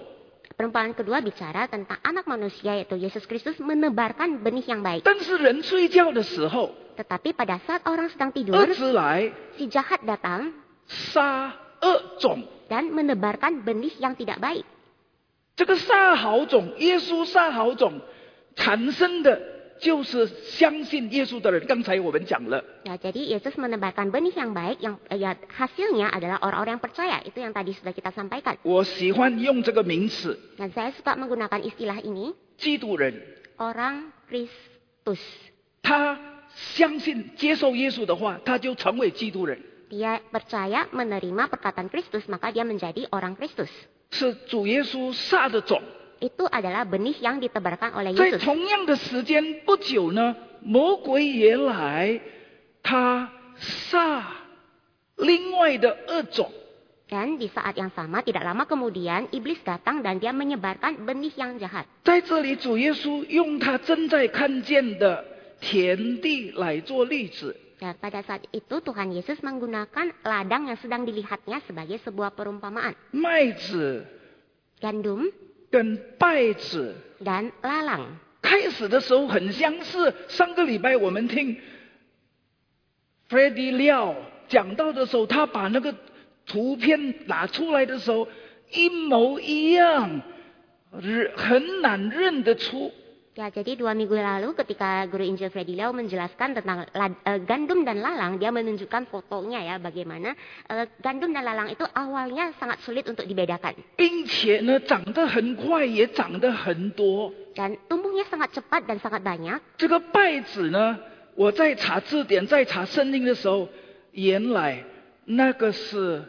Perumpamaan kedua bicara tentang anak manusia yaitu Yesus Kristus menebarkan benih yang baik. 但是人睡觉的时候， Tetapi pada saat orang sedang tidur, 恶子来 si jahat datang 杀恶种。 dan menebarkan benih yang tidak baik. 这个杀好种，耶稣杀好种产生的就是相信耶稣的人。刚才我们讲了， Ya, jadi Yesus menebarkan benih yang baik, yang hasilnya adalah orang-orang yang percaya. Itu yang tadi sudah kita sampaikan. 我喜欢用这个名词， Dan saya suka menggunakan istilah ini, 基督人， orang Kristus. 他相信接受耶稣的话，他就成为基督人， Dia percaya menerima perkataan Kristus, maka dia menjadi orang Kristus. 是主耶稣杀的种。 Itu adalah benih yang ditebarkan oleh 在 Yesus. 同样的时间不久呢，魔鬼也来，他杀另外的恶种。 Dan di saat yang sama, tidak lama kemudian, iblis datang dan dia menyebarkan benih yang jahat. 在这里，主耶稣用他正在看见的田地来做例子。 Dan pada saat itu Tuhan Yesus menggunakan ladang yang sedang dilihatnya sebagai sebuah perumpamaan. 麦子 Gandum 跟稗子 dan lalang. 开始的时候很相似。上个礼拜我们听 Freddy 廖讲到的时候，他把那个图片拿出来的时候，一模一样，很难认得出。 Ya, jadi 2 minggu lalu ketika Guru Injil Freddy Lau menjelaskan tentang gandum dan lalang, dia menunjukkan fotonya ya, bagaimana gandum dan lalang itu awalnya sangat sulit untuk dibedakan. 并且呢，长得很快，也长得很多。 Dan tumbuhnya sangat cepat dan sangat banyak. 这个稗子呢，我在查字典、在查圣经的时候，原来那个是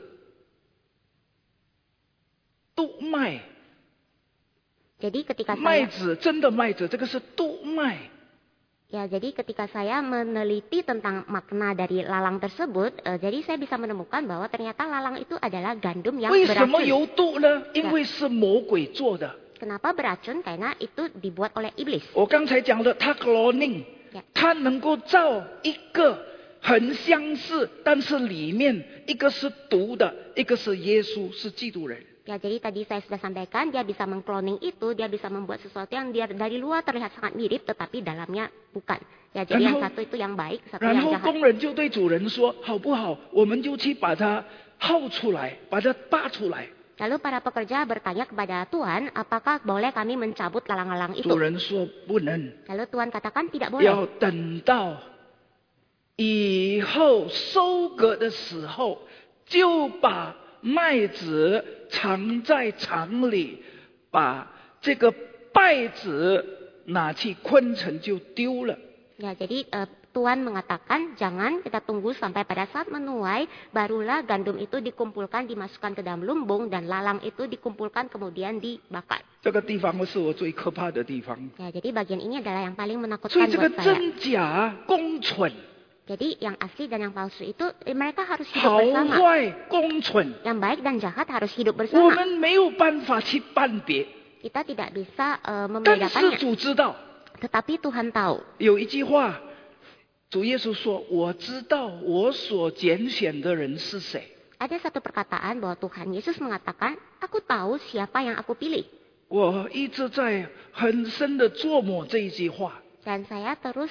杜麦。 Jadi ketika 麦 saya 子真的麦子，这个是杜麦。 Ya, jadi ketika saya meneliti tentang makna dari lalang tersebut, jadi saya bisa menemukan bahwa ternyata lalang itu adalah gandum yang 为什么 beracun. 有毒呢？因为是魔鬼做的。 Kenapa beracun? Karena itu dibuat oleh iblis. 我刚才讲的，它 cloning， Ya. 它能够造一个很相似，但是里面一个是毒的，一个是耶稣，是基督人。 Ya, jadi tadi saya sudah sampaikan, dia bisa mengkloning itu, dia bisa membuat sesuatu yang dia dari luar terlihat sangat mirip, tetapi dalamnya bukan. Ya, jadi yang satu itu yang baik, satu 然 yang 后 jahat. 工人就对主人说：“好不好？我们就去把它薅出来，把它拔出来。” Lalu para pekerja bertanya kepada Tuhan, apakah boleh kami mencabut lalang-lalang itu? 主人说：“不能， Lalu Tuhan katakan tidak 要 boleh. 等到以后收割的时候，就把麦子藏在场里，把这个稗子拿去昆城就丢了。” Ya, jadi Tuhan mengatakan jangan kita tunggu sampai pada saat menuai, barulah gandum itu dikumpulkan, dimasukkan ke dalam lumbung, dan lalang itu dikumpulkan kemudian dibakar. 这个地方是我最可怕的地方。 Ya, jadi bagian ini adalah yang paling 所以 menakutkan 这个 buat saya. 真假公存， Jadi yang asli dan yang palsu itu mereka harus hidup 好 bersama. 坏公存， Yang baik dan jahat harus hidup 我 bersama. 们没有办法去判别。 Kita tidak bisa 但是 membedakannya. 主知道， Tetapi Tuhan tahu. 有一句话，主耶稣说：“我知道我所拣选的人是谁。” Ada satu perkataan bahwa Tuhan Yesus mengatakan, aku tahu siapa yang aku pilih. 我一直在很深的琢磨这一句话。 Dan saya terus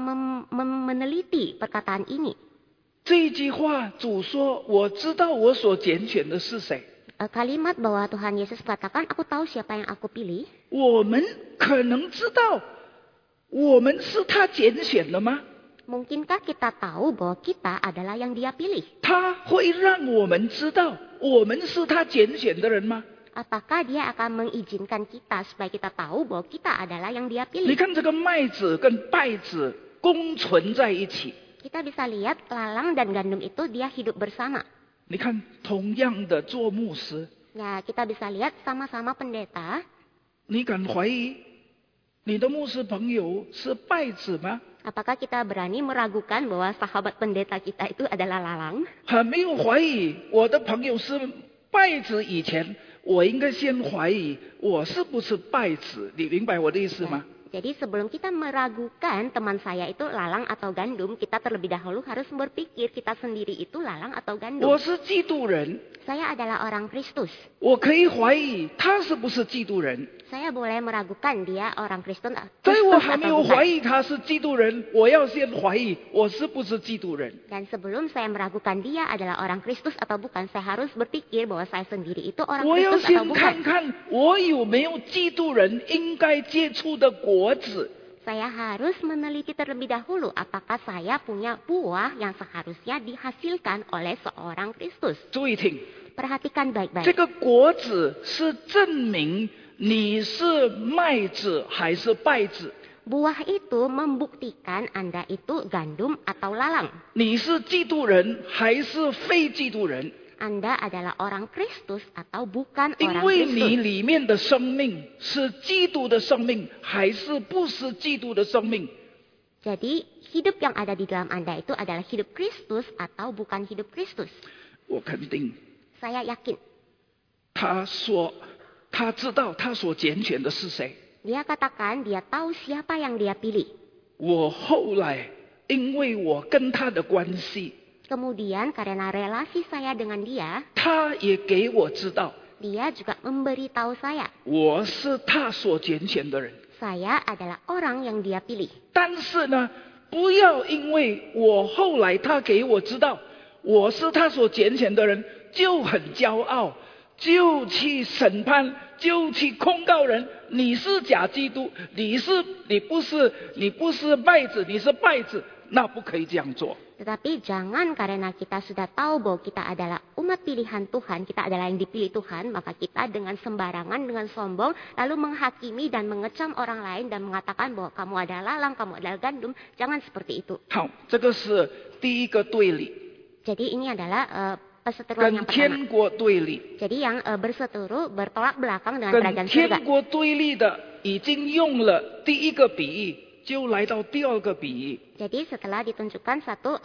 meneliti perkataan ini. 这一句话，主说：“我知道我所拣选的是谁。” Kalimat bahwa Tuhan Yesus katakan, aku tahu siapa yang aku pilih. 我们可能知道，我们是他拣选的吗？ Mungkinkah kita tahu bahwa kita adalah yang Dia pilih? 他会让我们知道我们是他拣选的人吗？ Apakah Dia akan mengizinkan kita supaya kita tahu bahwa kita adalah yang Dia 你 pilih? 看这个麦子跟稗子共存在一起， Kita bisa lihat lalang dan gandum itu dia hidup bersama. 你看同样的做牧师， Ya, kita bisa lihat sama-sama pendeta. 你敢怀疑你的牧师朋友是稗子吗？ Apakah kita berani meragukan bahwa sahabat pendeta kita itu adalah lalang? 还没有怀疑我的朋友是稗子以前，我应该先怀疑我是不是稗子。你明白我的意思吗？ Ya, Jadi sebelum kita meragukan teman saya itu lalang atau gandum, kita terlebih dahulu harus berpikir kita sendiri itu lalang atau gandum. 我是基督人， Saya adalah orang Kristus. 我可以怀疑他是不是基督人。 Saya boleh meragukan dia orang Kristen 在我 Kristus 还没 atau 有怀 bukan. 疑他是基督人，我要先怀疑我是不是基督人。 Dan sebelum saya meragukan dia adalah orang Kristus atau bukan, saya harus berpikir bahwa saya sendiri itu orang 我要 Kristus atau 先 bukan. 看看我有没有基督人应该接触的果子。 Saya harus meneliti terlebih dahulu apakah saya punya buah yang seharusnya dihasilkan oleh seorang Kristus. 注意听， Perhatikan 这 baik-baik. 个果子是证明你是麦子还是稗子， Buah itu membuktikan Anda itu gandum atau lalang. 你是基督人还是非基督人。 Anda adalah orang Kristus atau bukan 因 orang 为你 Kristus. 里面的生命是基督的生命，还是不是基督的生命？ Jadi hidup yang ada di dalam Anda itu adalah hidup Kristus atau bukan hidup Kristus. 我肯定， Saya yakin. 他说他知道他所拣选的是谁。 Dia katakan dia tahu siapa yang dia pilih. 我后来因为我跟他的关系， Kemudian karena relasi saya dengan dia, 他也给我知道 dia juga memberitahu saya. 我是他所拣选的人。 Saya adalah orang yang dia pilih. 但是呢，不要因为我后来他给我知道我是他所拣选的人，就很骄傲，就去审判，就去控告人。你是假基督，你不是麦子，你是稗子，那不可以这样做。 Tetapi jangan karena kita sudah tahu bahwa kita adalah umat pilihan Tuhan, kita adalah yang dipilih Tuhan, maka kita dengan sembarangan, dengan sombong, lalu menghakimi dan mengecam orang lain dan mengatakan bahwa kamu adalah lalang, kamu adalah gandum. Jangan seperti itu. 好，这个是第一个对立， Jadi ini adalah perseteruan 跟 yang pertama. 天国对立， Jadi yang berseteru, bertolak belakang dengan 跟 kerajaan surga. 天国对立的已经用了第一个比喻，就来到第二个比喻。 Jadi setelah ditunjukkan satu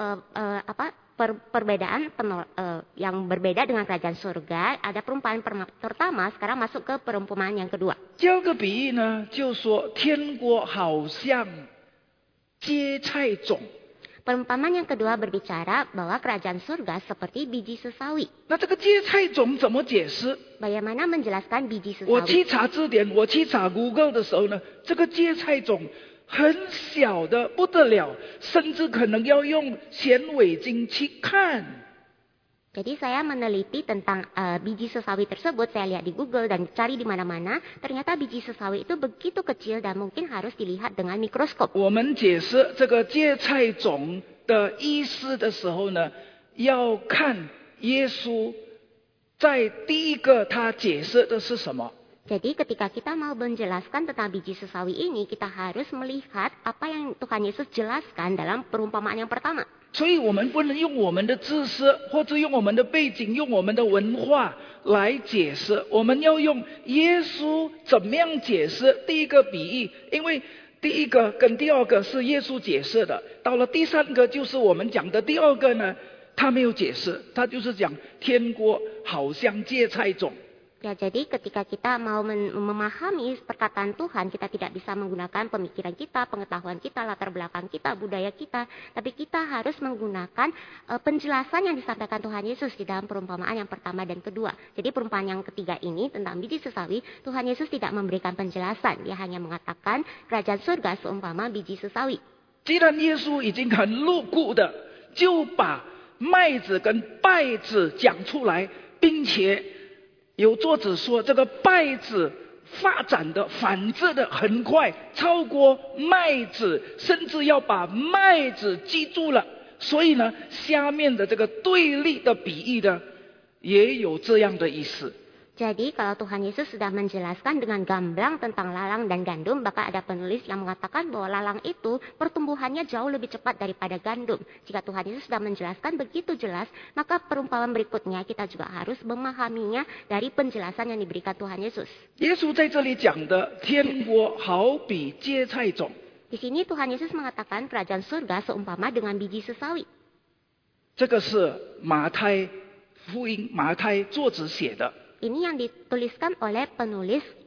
perbedaan yang berbeda dengan kerajaan surga, ada perumpamaan pertama, sekarang masuk ke perumpamaan yang kedua. 第二个比喻呢，就说天国好像芥菜种。 Perumpamaan yang kedua berbicara bahwa kerajaan surga seperti biji sesawi. 那这个芥菜种怎么解释？ Bagaimana menjelaskan biji 我去 sesawi? 查字典，我去查 Google 的时候呢，这个芥菜种很小的不得了，甚至可能要用显微镜去看。 Jadi saya meneliti tentang biji sesawi tersebut, saya lihat di Google dan cari di mana-mana. Ternyata biji sesawi itu begitu kecil dan mungkin harus dilihat dengan mikroskop. 我们解释这个芥菜种的意思的时候呢，要看耶稣在第一个他解释的是什么。 Jadi ketika kita mau menjelaskan tentang biji sesawi ini, kita harus melihat apa yang Tuhan Yesus jelaskan dalam perumpamaan yang pertama. 所以我们不能用我们的知识，或者用我们的背景，用我们的文化来解释。我们要用耶稣怎么样解释第一个比喻，因为第一个跟第二个是耶稣解释的，到了第三个就是我们讲的第二个呢，他没有解释，他就是讲天国好像芥菜种。 Ya, jadi ketika kita mau memahami perkataan Tuhan, kita tidak bisa menggunakan pemikiran kita, pengetahuan kita, latar belakang kita, budaya kita. Tapi kita harus menggunakan penjelasan yang disampaikan Tuhan Yesus di dalam perumpamaan yang pertama dan kedua. Jadi perumpamaan yang ketiga ini tentang biji sesawi, Tuhan Yesus tidak memberikan penjelasan. Dia hanya mengatakan kerajaan surga seumpama biji sesawi. 既然耶稣已经很露骨的就把麦子跟稗子讲出来，并且 有作者说，这个稗子发展的繁殖的很快，超过麦子，甚至要把麦子记住了。所以呢，下面的这个对立的比喻呢，也有这样的意思。 Jadi kalau Tuhan Yesus sudah menjelaskan dengan gamblang tentang lalang dan gandum, maka ada penulis yang mengatakan bahwa lalang itu pertumbuhannya jauh lebih cepat daripada gandum. Jika Tuhan Yesus sudah menjelaskan begitu jelas, maka perumpamaan berikutnya kita juga harus memahaminya dari penjelasan yang diberikan Tuhan Yesus. 耶稣在这里讲的天国好比芥菜种， Di sini Tuhan Yesus mengatakan kerajaan surga seumpama dengan biji sesawi. 这个是马太福音马太作者写的。 Ini yang dituliskan oleh penulis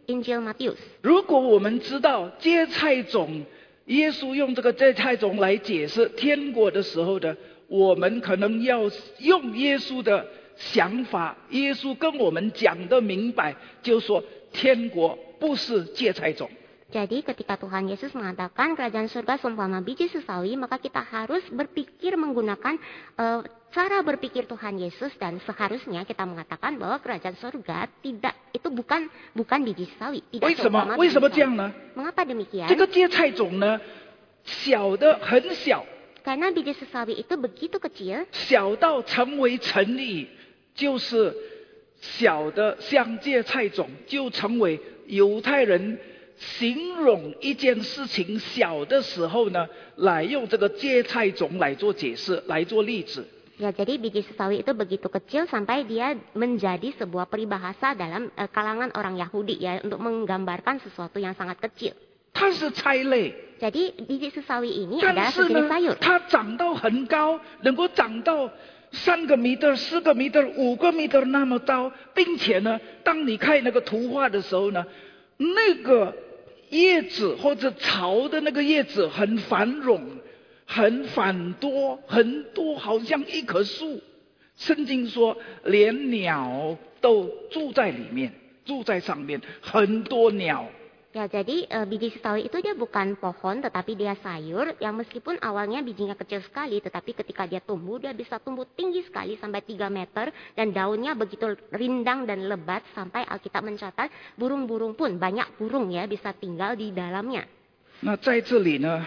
Injil Matius. 如果我们知道芥菜种，耶稣用这个芥菜种来解释天国的时候的，我们可能要用耶稣的想法，耶稣跟我们讲的明白，就说天国不是芥菜种。 Jadi ketika Tuhan Yesus mengatakan kerajaan surga seumpama biji sesawi, maka kita harus berpikir menggunakan cara berpikir Tuhan Yesus, dan seharusnya kita mengatakan bahwa kerajaan surga itu bukan biji sesawi, tidak seumpama 为 biji 什么这样 sesawi. 呢？ Mengapa demikian? 这个芥菜种呢，小的很小， Karena biji sesawi itu begitu kecil, 小到成为成语，就是小的像芥菜种，就成为犹太人形容一件事情小的时候呢，来用这个芥菜种来做解释，来做例子。 ya jadi biji sesawi itu begitu kecil sampai dia menjadi sebuah peribahasa dalam kalangan orang Yahudi ya, untuk menggambarkan sesuatu yang sangat kecil. 它是菜类， Jadi biji sesawi ini 但 adalah 是 sejenis 呢 sayur.， 它长到很高，能够长到3个米、4个米、5个米那么高，并且呢，当你看那个图画的时候呢，那个叶子或者草的那个叶子很繁荣，很多，好像一棵树。圣经说，连鸟都住在里面，住在上面，很多鸟。 Ya, jadi biji sesawi itu dia bukan pohon, tetapi dia sayur yang meskipun awalnya bijinya kecil sekali, tetapi ketika dia tumbuh, dia bisa tumbuh tinggi sekali sampai 3 meter, dan daunnya begitu rindang dan lebat sampai Alkitab mencatat burung-burung pun, banyak burung ya bisa tinggal di dalamnya. 那在这里呢，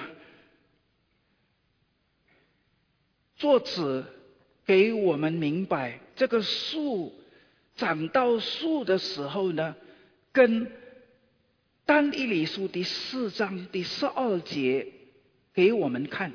作者给我们明白，这个树长到树的时候呢，跟但以理书第4章第12节给我们看。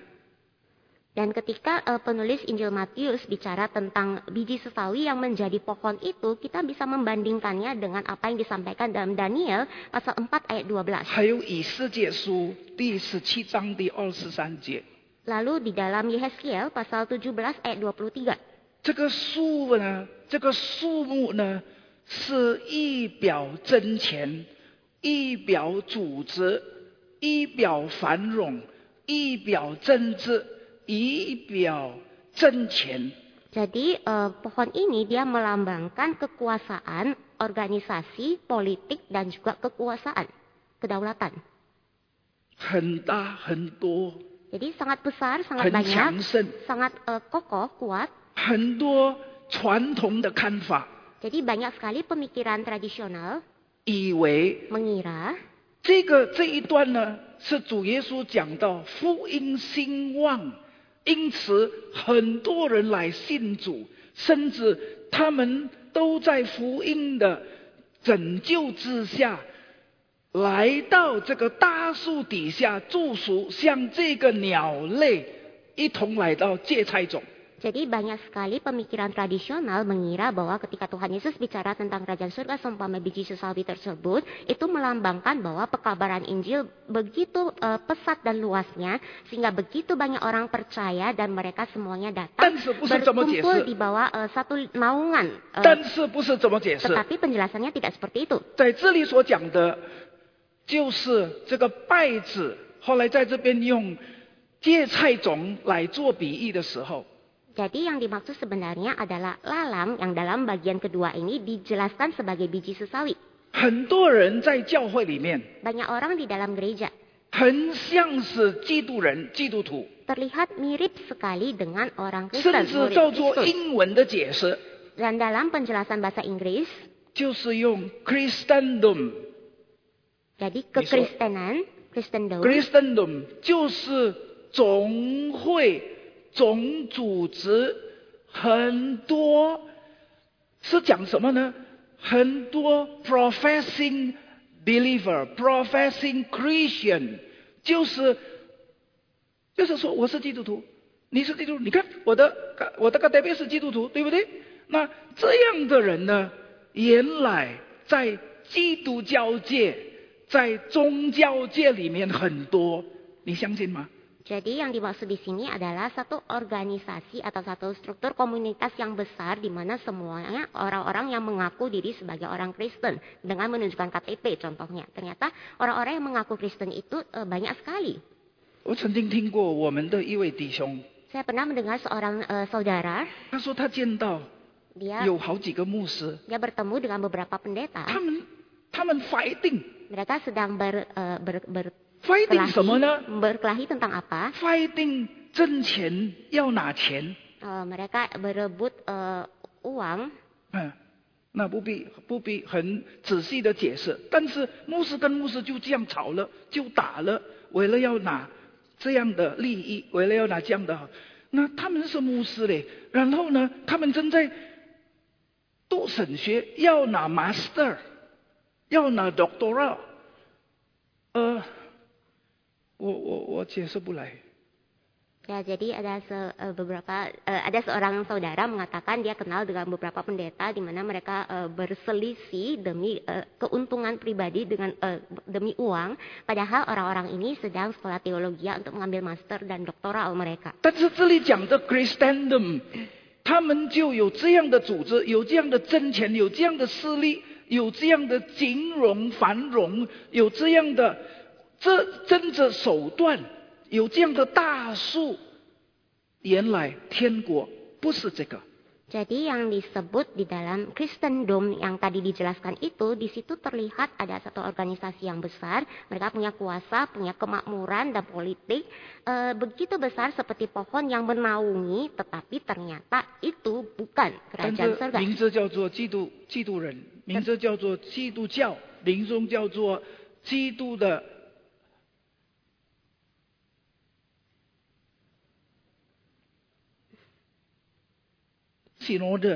Dan ketika penulis Injil Matius bicara tentang biji sesawi yang menjadi pohon itu, kita bisa membandingkannya dengan apa yang disampaikan dalam Daniel pasal 4 ayat 12. 还有以斯帖书第17章第23节。 Lalu di dalam Yehezkiel pasal 17 ayat 23. 这个树呢，这个树木呢，是一表真钱，一表组织，一表繁荣，一表政治，一表挣钱。 Jadi pohon ini dia melambangkan kekuasaan, organisasi, politik, dan juga kekuasaan, kedaulatan. 很大很多， Jadi sangat besar, sangat 很强 banyak, 盛， sangat kokoh, kuat. 很多传统的看法， Jadi banyak sekali pemikiran tradisional 以为 mengira 这一段呢，是主耶稣讲到福音兴旺，因此很多人来信主，甚至他们都在福音的拯救之下，来到这个大树底下住宿，像这个鸟类一同来到芥菜种。 Jadi banyak sekali pemikiran tradisional mengira bahwa ketika Tuhan Yesus bicara tentang kerajaan surga seumpama biji sesawi tersebut, itu melambangkan bahwa pekabaran Injil begitu pesat dan luasnya, sehingga begitu banyak orang percaya dan mereka semuanya datang berkumpul di bawah satu naungan. 但是不是怎么解释？ Tetapi penjelasannya tidak seperti itu. 在这里所讲的，就是这个稗子，后来在这边用芥菜种来做比喻的时候。 Jadi yang dimaksud sebenarnya adalah lalang yang dalam bagian kedua ini dijelaskan sebagai biji sesawi. 很多人在教会里面， Banyak orang di dalam gereja 很像是基督人、基督徒， terlihat mirip sekali dengan orang 甚 Kristen, 至 murid 照做 Kristus. 英文的解释， Dan dalam penjelasan bahasa Inggris, 就是用 Christendom。 jadi kekristenan, Kristendom, Christendom 就是总会、总组织，很多是讲什么呢？很多 professing believer、professing Christian，就是说我是基督徒，你是基督徒，你看我的个代表是基督徒，对不对？那这样的人呢，原来在基督教界、在宗教界里面很多，你相信吗？ Jadi yang dimaksud di sini adalah satu organisasi atau satu struktur komunitas yang besar di mana semuanya orang-orang yang mengaku diri sebagai orang Kristen dengan menunjukkan KTP contohnya. Ternyata orang-orang yang mengaku Kristen itu banyak sekali. 我曾经听过我们的一位弟兄， Saya pernah mendengar seorang saudara, 他说他见到 dia 有好几个牧师， bertemu dengan beberapa pendeta. 他们 fighting Mereka sedang fighting 什么呢 berkelahi tentang apa? ？fighting 挣钱要拿钱， Mereka berebut uang. 那不必很仔细的解释，但是牧师跟牧师就这样吵了，就打了，为了要拿这样的利益，为了要拿这样的，那他们是牧师嘞，然后呢，他们正在读神学，要拿 master， 要拿 doctoral， 我解释不来。 Ya, jadi ada seorang saudara mengatakan dia kenal dengan beberapa pendeta di mana mereka berselisih demi keuntungan pribadi demi uang, padahal orang-orang ini sedang sekolah teologi untuk mengambil master dan doktoral mereka. 但是这里讲的 Christendom， 他们就有这样的组织，有这样的挣钱，有这样的势力，有这样的金融繁荣，有这样的政治手段。 有这样的大树，原来天国不是这个。 Jadi yang disebut di dalam Kristendom yang tadi dijelaskan itu, di situ terlihat ada satu organisasi yang besar, mereka punya kuasa, punya kemakmuran dan politik begitu besar seperti pohon yang menaungi, tetapi ternyata itu bukan kerajaan surga. 名字叫做基督人，名字叫做基督教，名称叫做基督的。 Sinode.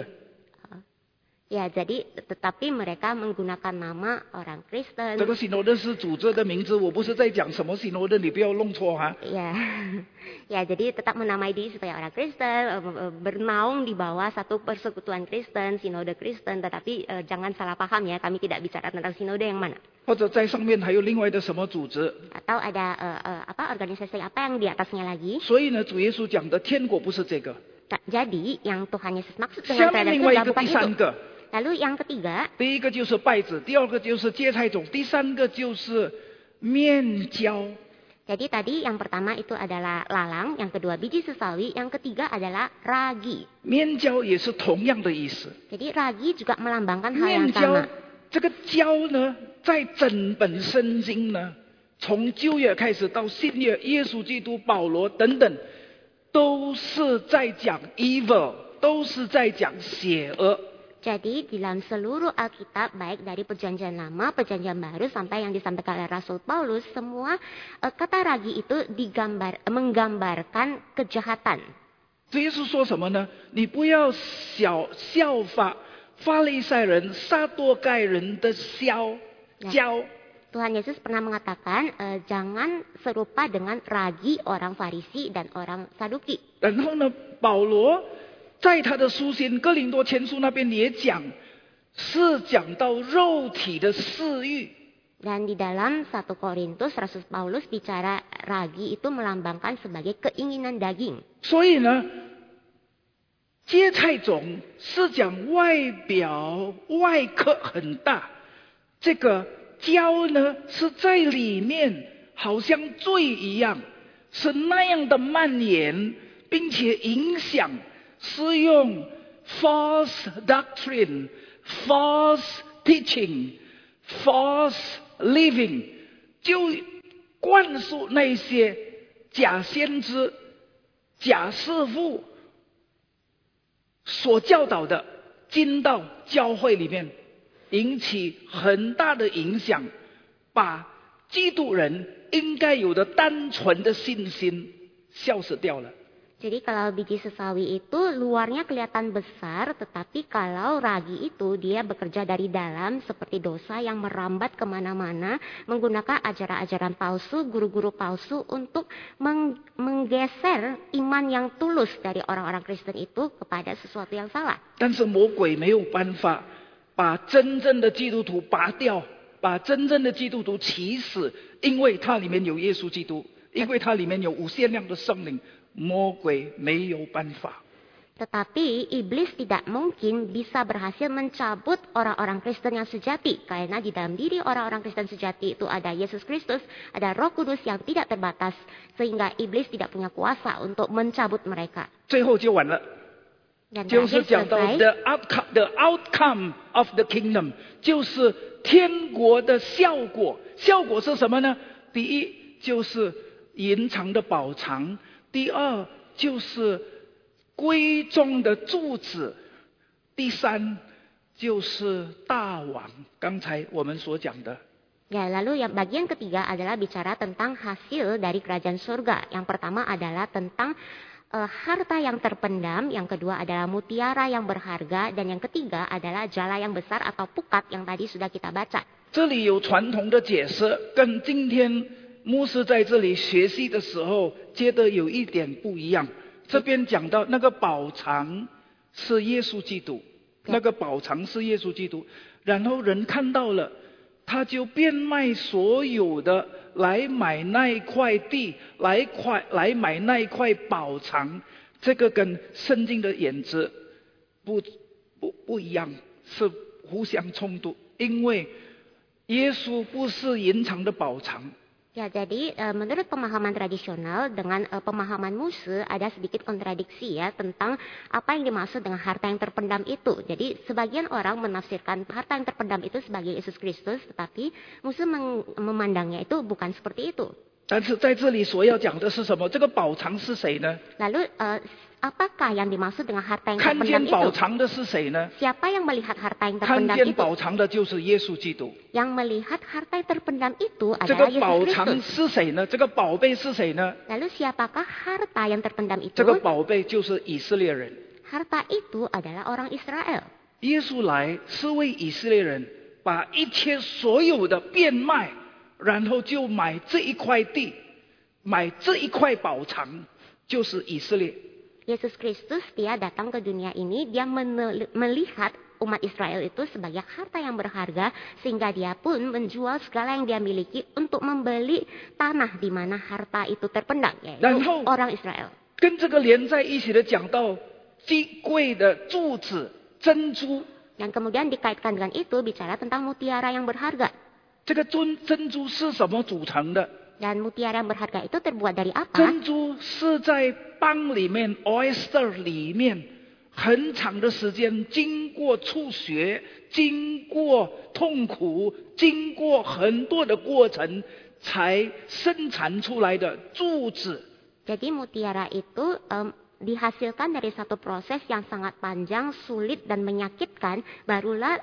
Ya, jadi tetapi mereka menggunakan nama orang Kristen. 这个 Sinode 是组织的名字，我不是在讲什么 Sinode， 你不要弄错哈。 Ya, ya, jadi tetap menamai diri supaya orang Kristen, bernaung di bawah satu persekutuan Kristen, Sinode Kristen, tetapi jangan salah paham ya, kami tidak bicara tentang Sinode yang mana. 或者在上面还有另外的什么组织？ Atau ada organisasi apa yang di atasnya lagi? 所以呢，主耶稣讲的天国不是这个。 Jadi yang Tuhan Yesus maksud 下 dengan 面 kerajaan 另外一 surga 个 bukan 第三 itu. 个， Lalu yang ketiga, 第一个就是稗子，第二个就是芥菜种，第三个就是面椒。 jadi tadi yang pertama itu adalah lalang, yang kedua biji sesawi, yang ketiga adalah ragi. 面椒也是同样的意思。 Jadi ragi juga melambangkan hal 面 yang 椒 sama. 这个椒呢，在整本圣经呢，从旧约开始到新约，耶稣基督、保罗等等，都是在讲 evil， 都是在讲邪恶。 Jadi di dalam seluruh Alkitab, baik dari Perjanjian Lama, Perjanjian Baru, sampai yang disampaikan oleh Rasul Paulus, semua kata ragi itu menggambarkan kejahatan. 主耶稣说什么呢？你不要效法法利赛人、撒多盖人的椒。 Tuhan Yesus pernah mengatakan, jangan serupa dengan ragi orang Farisi dan orang Saduki. 然后呢，保罗在他的书信哥林多前书那边也讲，是讲到肉体的私欲。 Dan di dalam 1 Korintus, Rasul Paulus bicara ragi itu melambangkan sebagai keinginan daging. 所以呢，芥菜种是讲外表外壳很大，这个椒呢是在里面好像罪一样，是那样的蔓延，并且影响，是用 false doctrine、false teaching、false living， 就灌输那些假先知、假师傅所教导的进到教会里面，引起很大的影响，把基督人应该有的单纯的信心消失掉了。 Jadi kalau biji sesawi itu luarnya kelihatan besar, tetapi kalau ragi itu dia bekerja dari dalam seperti dosa yang merambat kemana-mana, menggunakan ajaran-ajaran palsu, guru-guru palsu untuk menggeser iman yang tulus dari orang-orang Kristen itu kepada sesuatu yang salah. 但是魔鬼没有办法把真正的基督徒拔掉，把真正的基督徒起死，因为它里面有耶稣基督。 因为它里面有无限量的圣灵，魔鬼没有办法。 Tetapi iblis tidak mungkin bisa berhasil mencabut orang-orang Kristen yang sejati. Karena di dalam diri orang-orang Kristen sejati itu ada Yesus Kristus, ada Roh Kudus yang tidak terbatas. Sehingga iblis tidak punya kuasa untuk mencabut mereka. 最后就完了， Dan 就是 terakhir 讲到 selesai, the outcome of the kingdom， 就是天国的效果。效果是什么呢？第一就是隐藏的宝藏，第二就是贵重的柱子，第三就是大王。刚才我们所讲的。 Ya, lalu yang bagian ketiga adalah bicara tentang hasil dari kerajaan surga. Yang pertama adalah tentang harta yang terpendam, yang kedua adalah mutiara yang berharga, dan yang ketiga adalah jala yang besar atau pukat yang tadi sudah kita baca. 这里有传统的解释，跟今天牧师在这里学习的时候觉得有一点不一样。这边讲到那个宝藏是耶稣基督，那个宝藏是耶稣基督，然后人看到了，他就变卖所有的来买那一块地，来买那一块宝藏。这个跟圣经的演职不一样，是互相冲突，因为耶稣不是隐藏的宝藏。 Ya, jadi menurut pemahaman tradisional dengan pemahaman musuh ada sedikit kontradiksi ya tentang apa yang dimaksud dengan harta yang terpendam itu. Jadi sebagian orang menafsirkan harta yang terpendam itu sebagai Yesus Kristus, tetapi musuh memandangnya itu bukan seperti itu. 但是在这里所要讲的是什么？这个宝藏是谁呢？ Lalu apakah yang dimaksud dengan harta yang 看 terpendam 见宝 itu? 藏的是谁呢？ Siapa yang melihat harta yang 看 terpendam 见 itu? 宝藏的就是耶稣基督。 Yang melihat harta yang terpendam itu 这个 adalah 宝 Yesus 藏 Kristus. 是谁呢？这个宝贝是谁呢？ Lalu siapakah harta yang terpendam itu? 这个宝贝就是以色列人。 Harta itu adalah orang Israel. 耶稣来是为以色列人把一切所有的变卖，然后就买这一块地，买这一块宝藏，就是以色列。 Yesus Kristus dia datang ke dunia ini, dia melihat umat Israel itu sebagai harta yang berharga, sehingga dia pun menjual segala yang dia miliki untuk membeli tanah di mana harta itu terpendam, yaitu 然后 orang Israel. 跟这个连在一起的讲到金贵的柱子、珍珠， Dan kemudian dikaitkan dengan itu bicara tentang mutiara yang berharga. 这个珍珠是什么组成的？ Dan mutiara yang berharga itu terbuat dari apa? 珍珠是在蚌里面 oyster 里面很长的时间，经过触穴，经过痛苦，经过很多的过程，才生产出来的柱子。 Jadi mutiara itu dihasilkan dari satu proses yang sangat panjang, sulit dan menyakitkan, barulah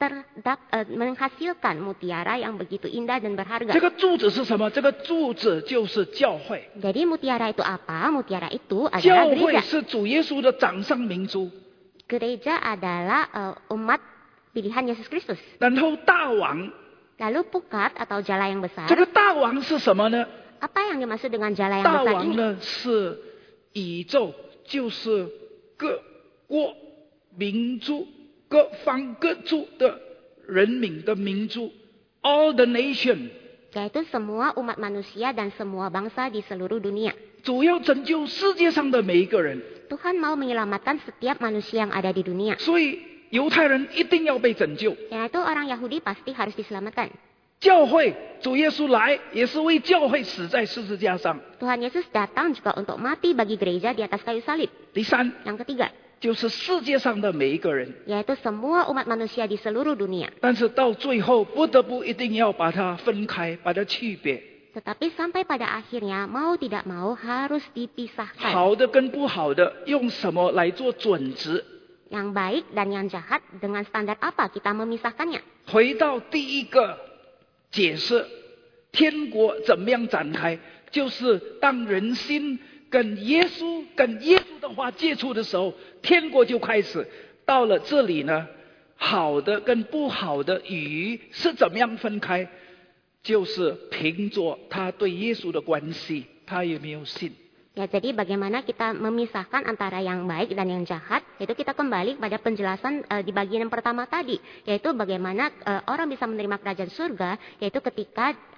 menghasilkan mutiara yang begitu indah dan berharga. 这个柱子是什么？这个柱子就是教会。 Jadi mutiara itu apa? Mutiara itu 教 adalah 会 gereja. 是主耶稣的掌上明珠， Gereja adalah umat pilihan Yesus Kristus. 然后大王， Lalu pukat atau jala yang besar. 这个大王是什么呢？ Apa yang dimaksud dengan jala yang 大 besar 王 ini? 呢是宇宙，就是各国民族、各方各族的人民的民族 ，all the nation， Yaitu semua umat manusia dan semua bangsa di seluruh dunia. 主要拯救世界上的每一个人。 Tuhan mau menyelamatkan setiap manusia yang ada di dunia. 所以犹太人一定要被拯救。 Karena itu orang Yahudi pasti harus diselamatkan. 教会，主耶稣来也是为教会死在十字架上。 Tuhan Yesus datang juga untuk mati bagi gereja di atas kayu salib. 第三， Yang ketiga, 就是世界上的每一个人。 yaitu semua umat manusia di seluruh dunia. 但是到最后，不得不一定要把它分开，把它区别。 Tetapi sampai pada akhirnya, mau tidak mau harus dipisahkan. 好的跟不好的，用什么来做准则？ Yang baik dan yang jahat, dengan standar apa kita memisahkannya? 回到第一个解释，天国怎么样展开？就是当人心跟耶稣的话接触的时候，天国就开始。到了这里呢，好的跟不好的鱼是怎么样分开？就是凭着他对耶稣的关系，他有没有信？ Ya, jadi bagaimana kita memisahkan antara yang baik dan yang jahat, yaitu kita kembali pada penjelasan di bagian yang pertama tadi, yaitu bagaimana orang bisa menerima kerajaan surga, yaitu ketika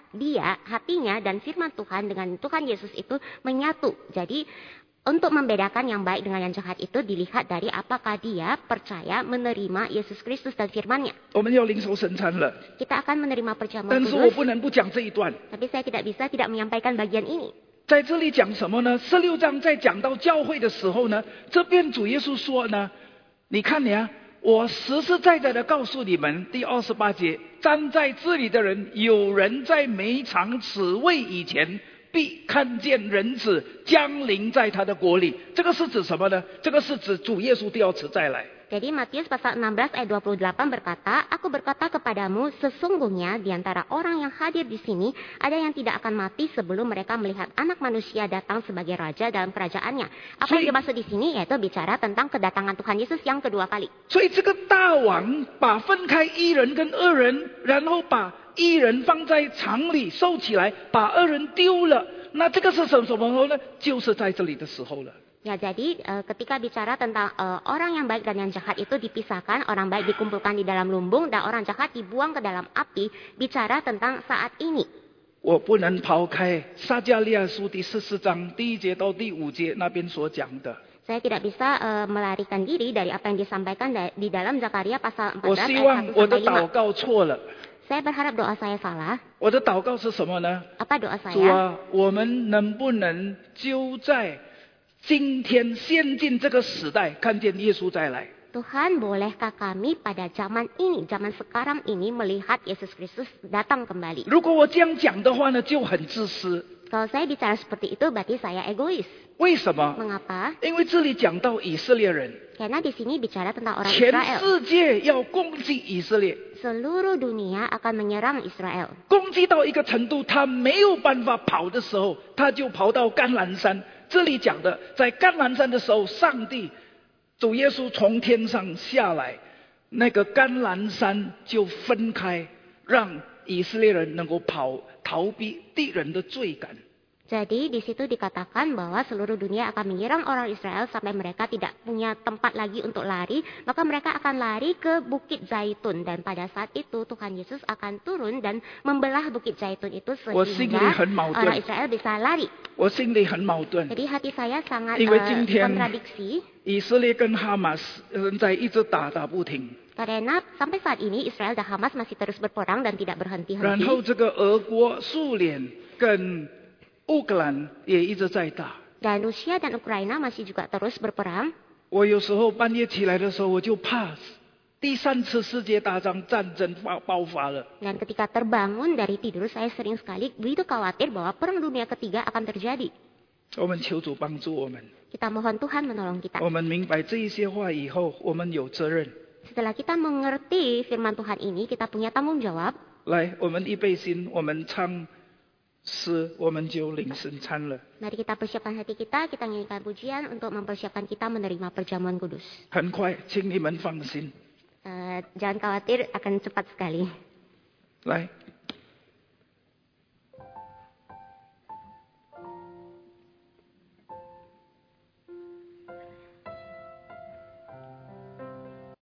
hatinya dan firman Tuhan dengan Tuhan Yesus itu menyatu. Jadi untuk membedakan yang baik dengan yang jahat itu dilihat dari apakah dia percaya menerima Yesus Kristus dan firman-Nya. 我们要领受圣餐了， Kita akan menerima perjamuan 但是我 kudus, 不能不讲这一段。 tapi saya tidak menyampaikan bagian ini. 在这里讲什么呢？16章在讲到教会的时候呢，这边主耶稣说呢，你看呀，我实实在在的告诉你们，第28节，站在这里的人，有人在没尝此味以前，必看见人子降临在他的国里。这个是指什么呢？这个是指主耶稣第二次再来。 Jadi Matius pasal 16 ayat 28 berkata, Aku berkata kepadamu, sesungguhnya di antara orang yang hadir di sini, ada yang tidak akan mati sebelum mereka melihat anak manusia datang sebagai raja dalam kerajaannya. Apa yang dimaksud di sini? Yaitu bicara tentang kedatangan Tuhan Yesus yang kedua kali. 所以这个大王把分开一人跟二人，然后把一人放在场里收起来，把二人丢了。那这个是什么时候呢？就是在这里的时候了。 Ya, jadi ketika bicara tentang orang yang baik dan yang jahat itu dipisahkan, orang baik dikumpulkan di dalam lumbung dan orang jahat dibuang ke dalam api, bicara tentang saat ini. 我不能抛开撒迦利亚书第14章第1节到第5节那边所讲的。 Saya tidak bisa melarikan diri dari apa yang disampaikan di dalam Zakaria pasal 14 我希望 ayat 1 我的 sampai 5. 祷告错了。 Saya berharap doa saya salah. 我的祷告是什么呢？ Apa doa 主 saya? 啊，我们能不能就在今天现今这个时代看见耶稣再来？ Tuhan, bolehkah kami pada zaman ini, zaman sekarang ini melihat Yesus Kristus datang kembali? 如果我这样讲的话呢，就很自私。 Kalau saya bicara seperti itu, berarti saya egois. 为什么？ Mengapa? 因为这里讲到以色列人， Karena di sini bicara tentang orang 全 Israel. 世界要攻击以色列， Seluruh dunia akan menyerang Israel. 攻击到一个程度，他没有办法跑的时候，他就跑到橄榄山。这里讲的，在橄榄山的时候，上帝主耶稣从天上下来，那个橄榄山就分开，让以色列人能够逃避敌人的追赶。 Jadi di situ dikatakan bahwa seluruh dunia akan menyerang orang Israel sampai mereka tidak punya tempat lagi untuk lari. Maka mereka akan lari ke Bukit Zaitun. Dan pada saat itu Tuhan Yesus akan turun dan membelah Bukit Zaitun itu sehingga orang Israel bisa lari. 我心里很矛盾， Jadi hati saya sangat 因为今天 kontradiksi. 以色列跟哈马斯人在一直打不停。 Karena sampai saat ini Israel dan Hamas masih terus berperang dan tidak 然 berhenti-henti. 后这个俄国、苏联跟乌克兰也一直在打。 Dan Rusia dan Ukraina masih juga terus berperang. 我有时候半夜起来的时候，我就怕第3次世界大战战争爆发了。 Dan ketika terbangun dari tidur, saya sering sekali begitu khawatir bahwa perang dunia ketiga akan terjadi. 我们求主帮助我们。 Kita mohon Tuhan menolong kita. 我们明白这一些话以后，我们有责任。 Setelah kita mengerti firman Tuhan ini, kita punya tanggung jawab. 来，我们预备心，我们唱诗，我们就领圣餐了。 Mari kita persiapkan hati kita nyanyikan pujian untuk mempersiapkan kita menerima perjamuan kudus. 很快，请你们放心。 Jangan khawatir, akan cepat sekali. 来。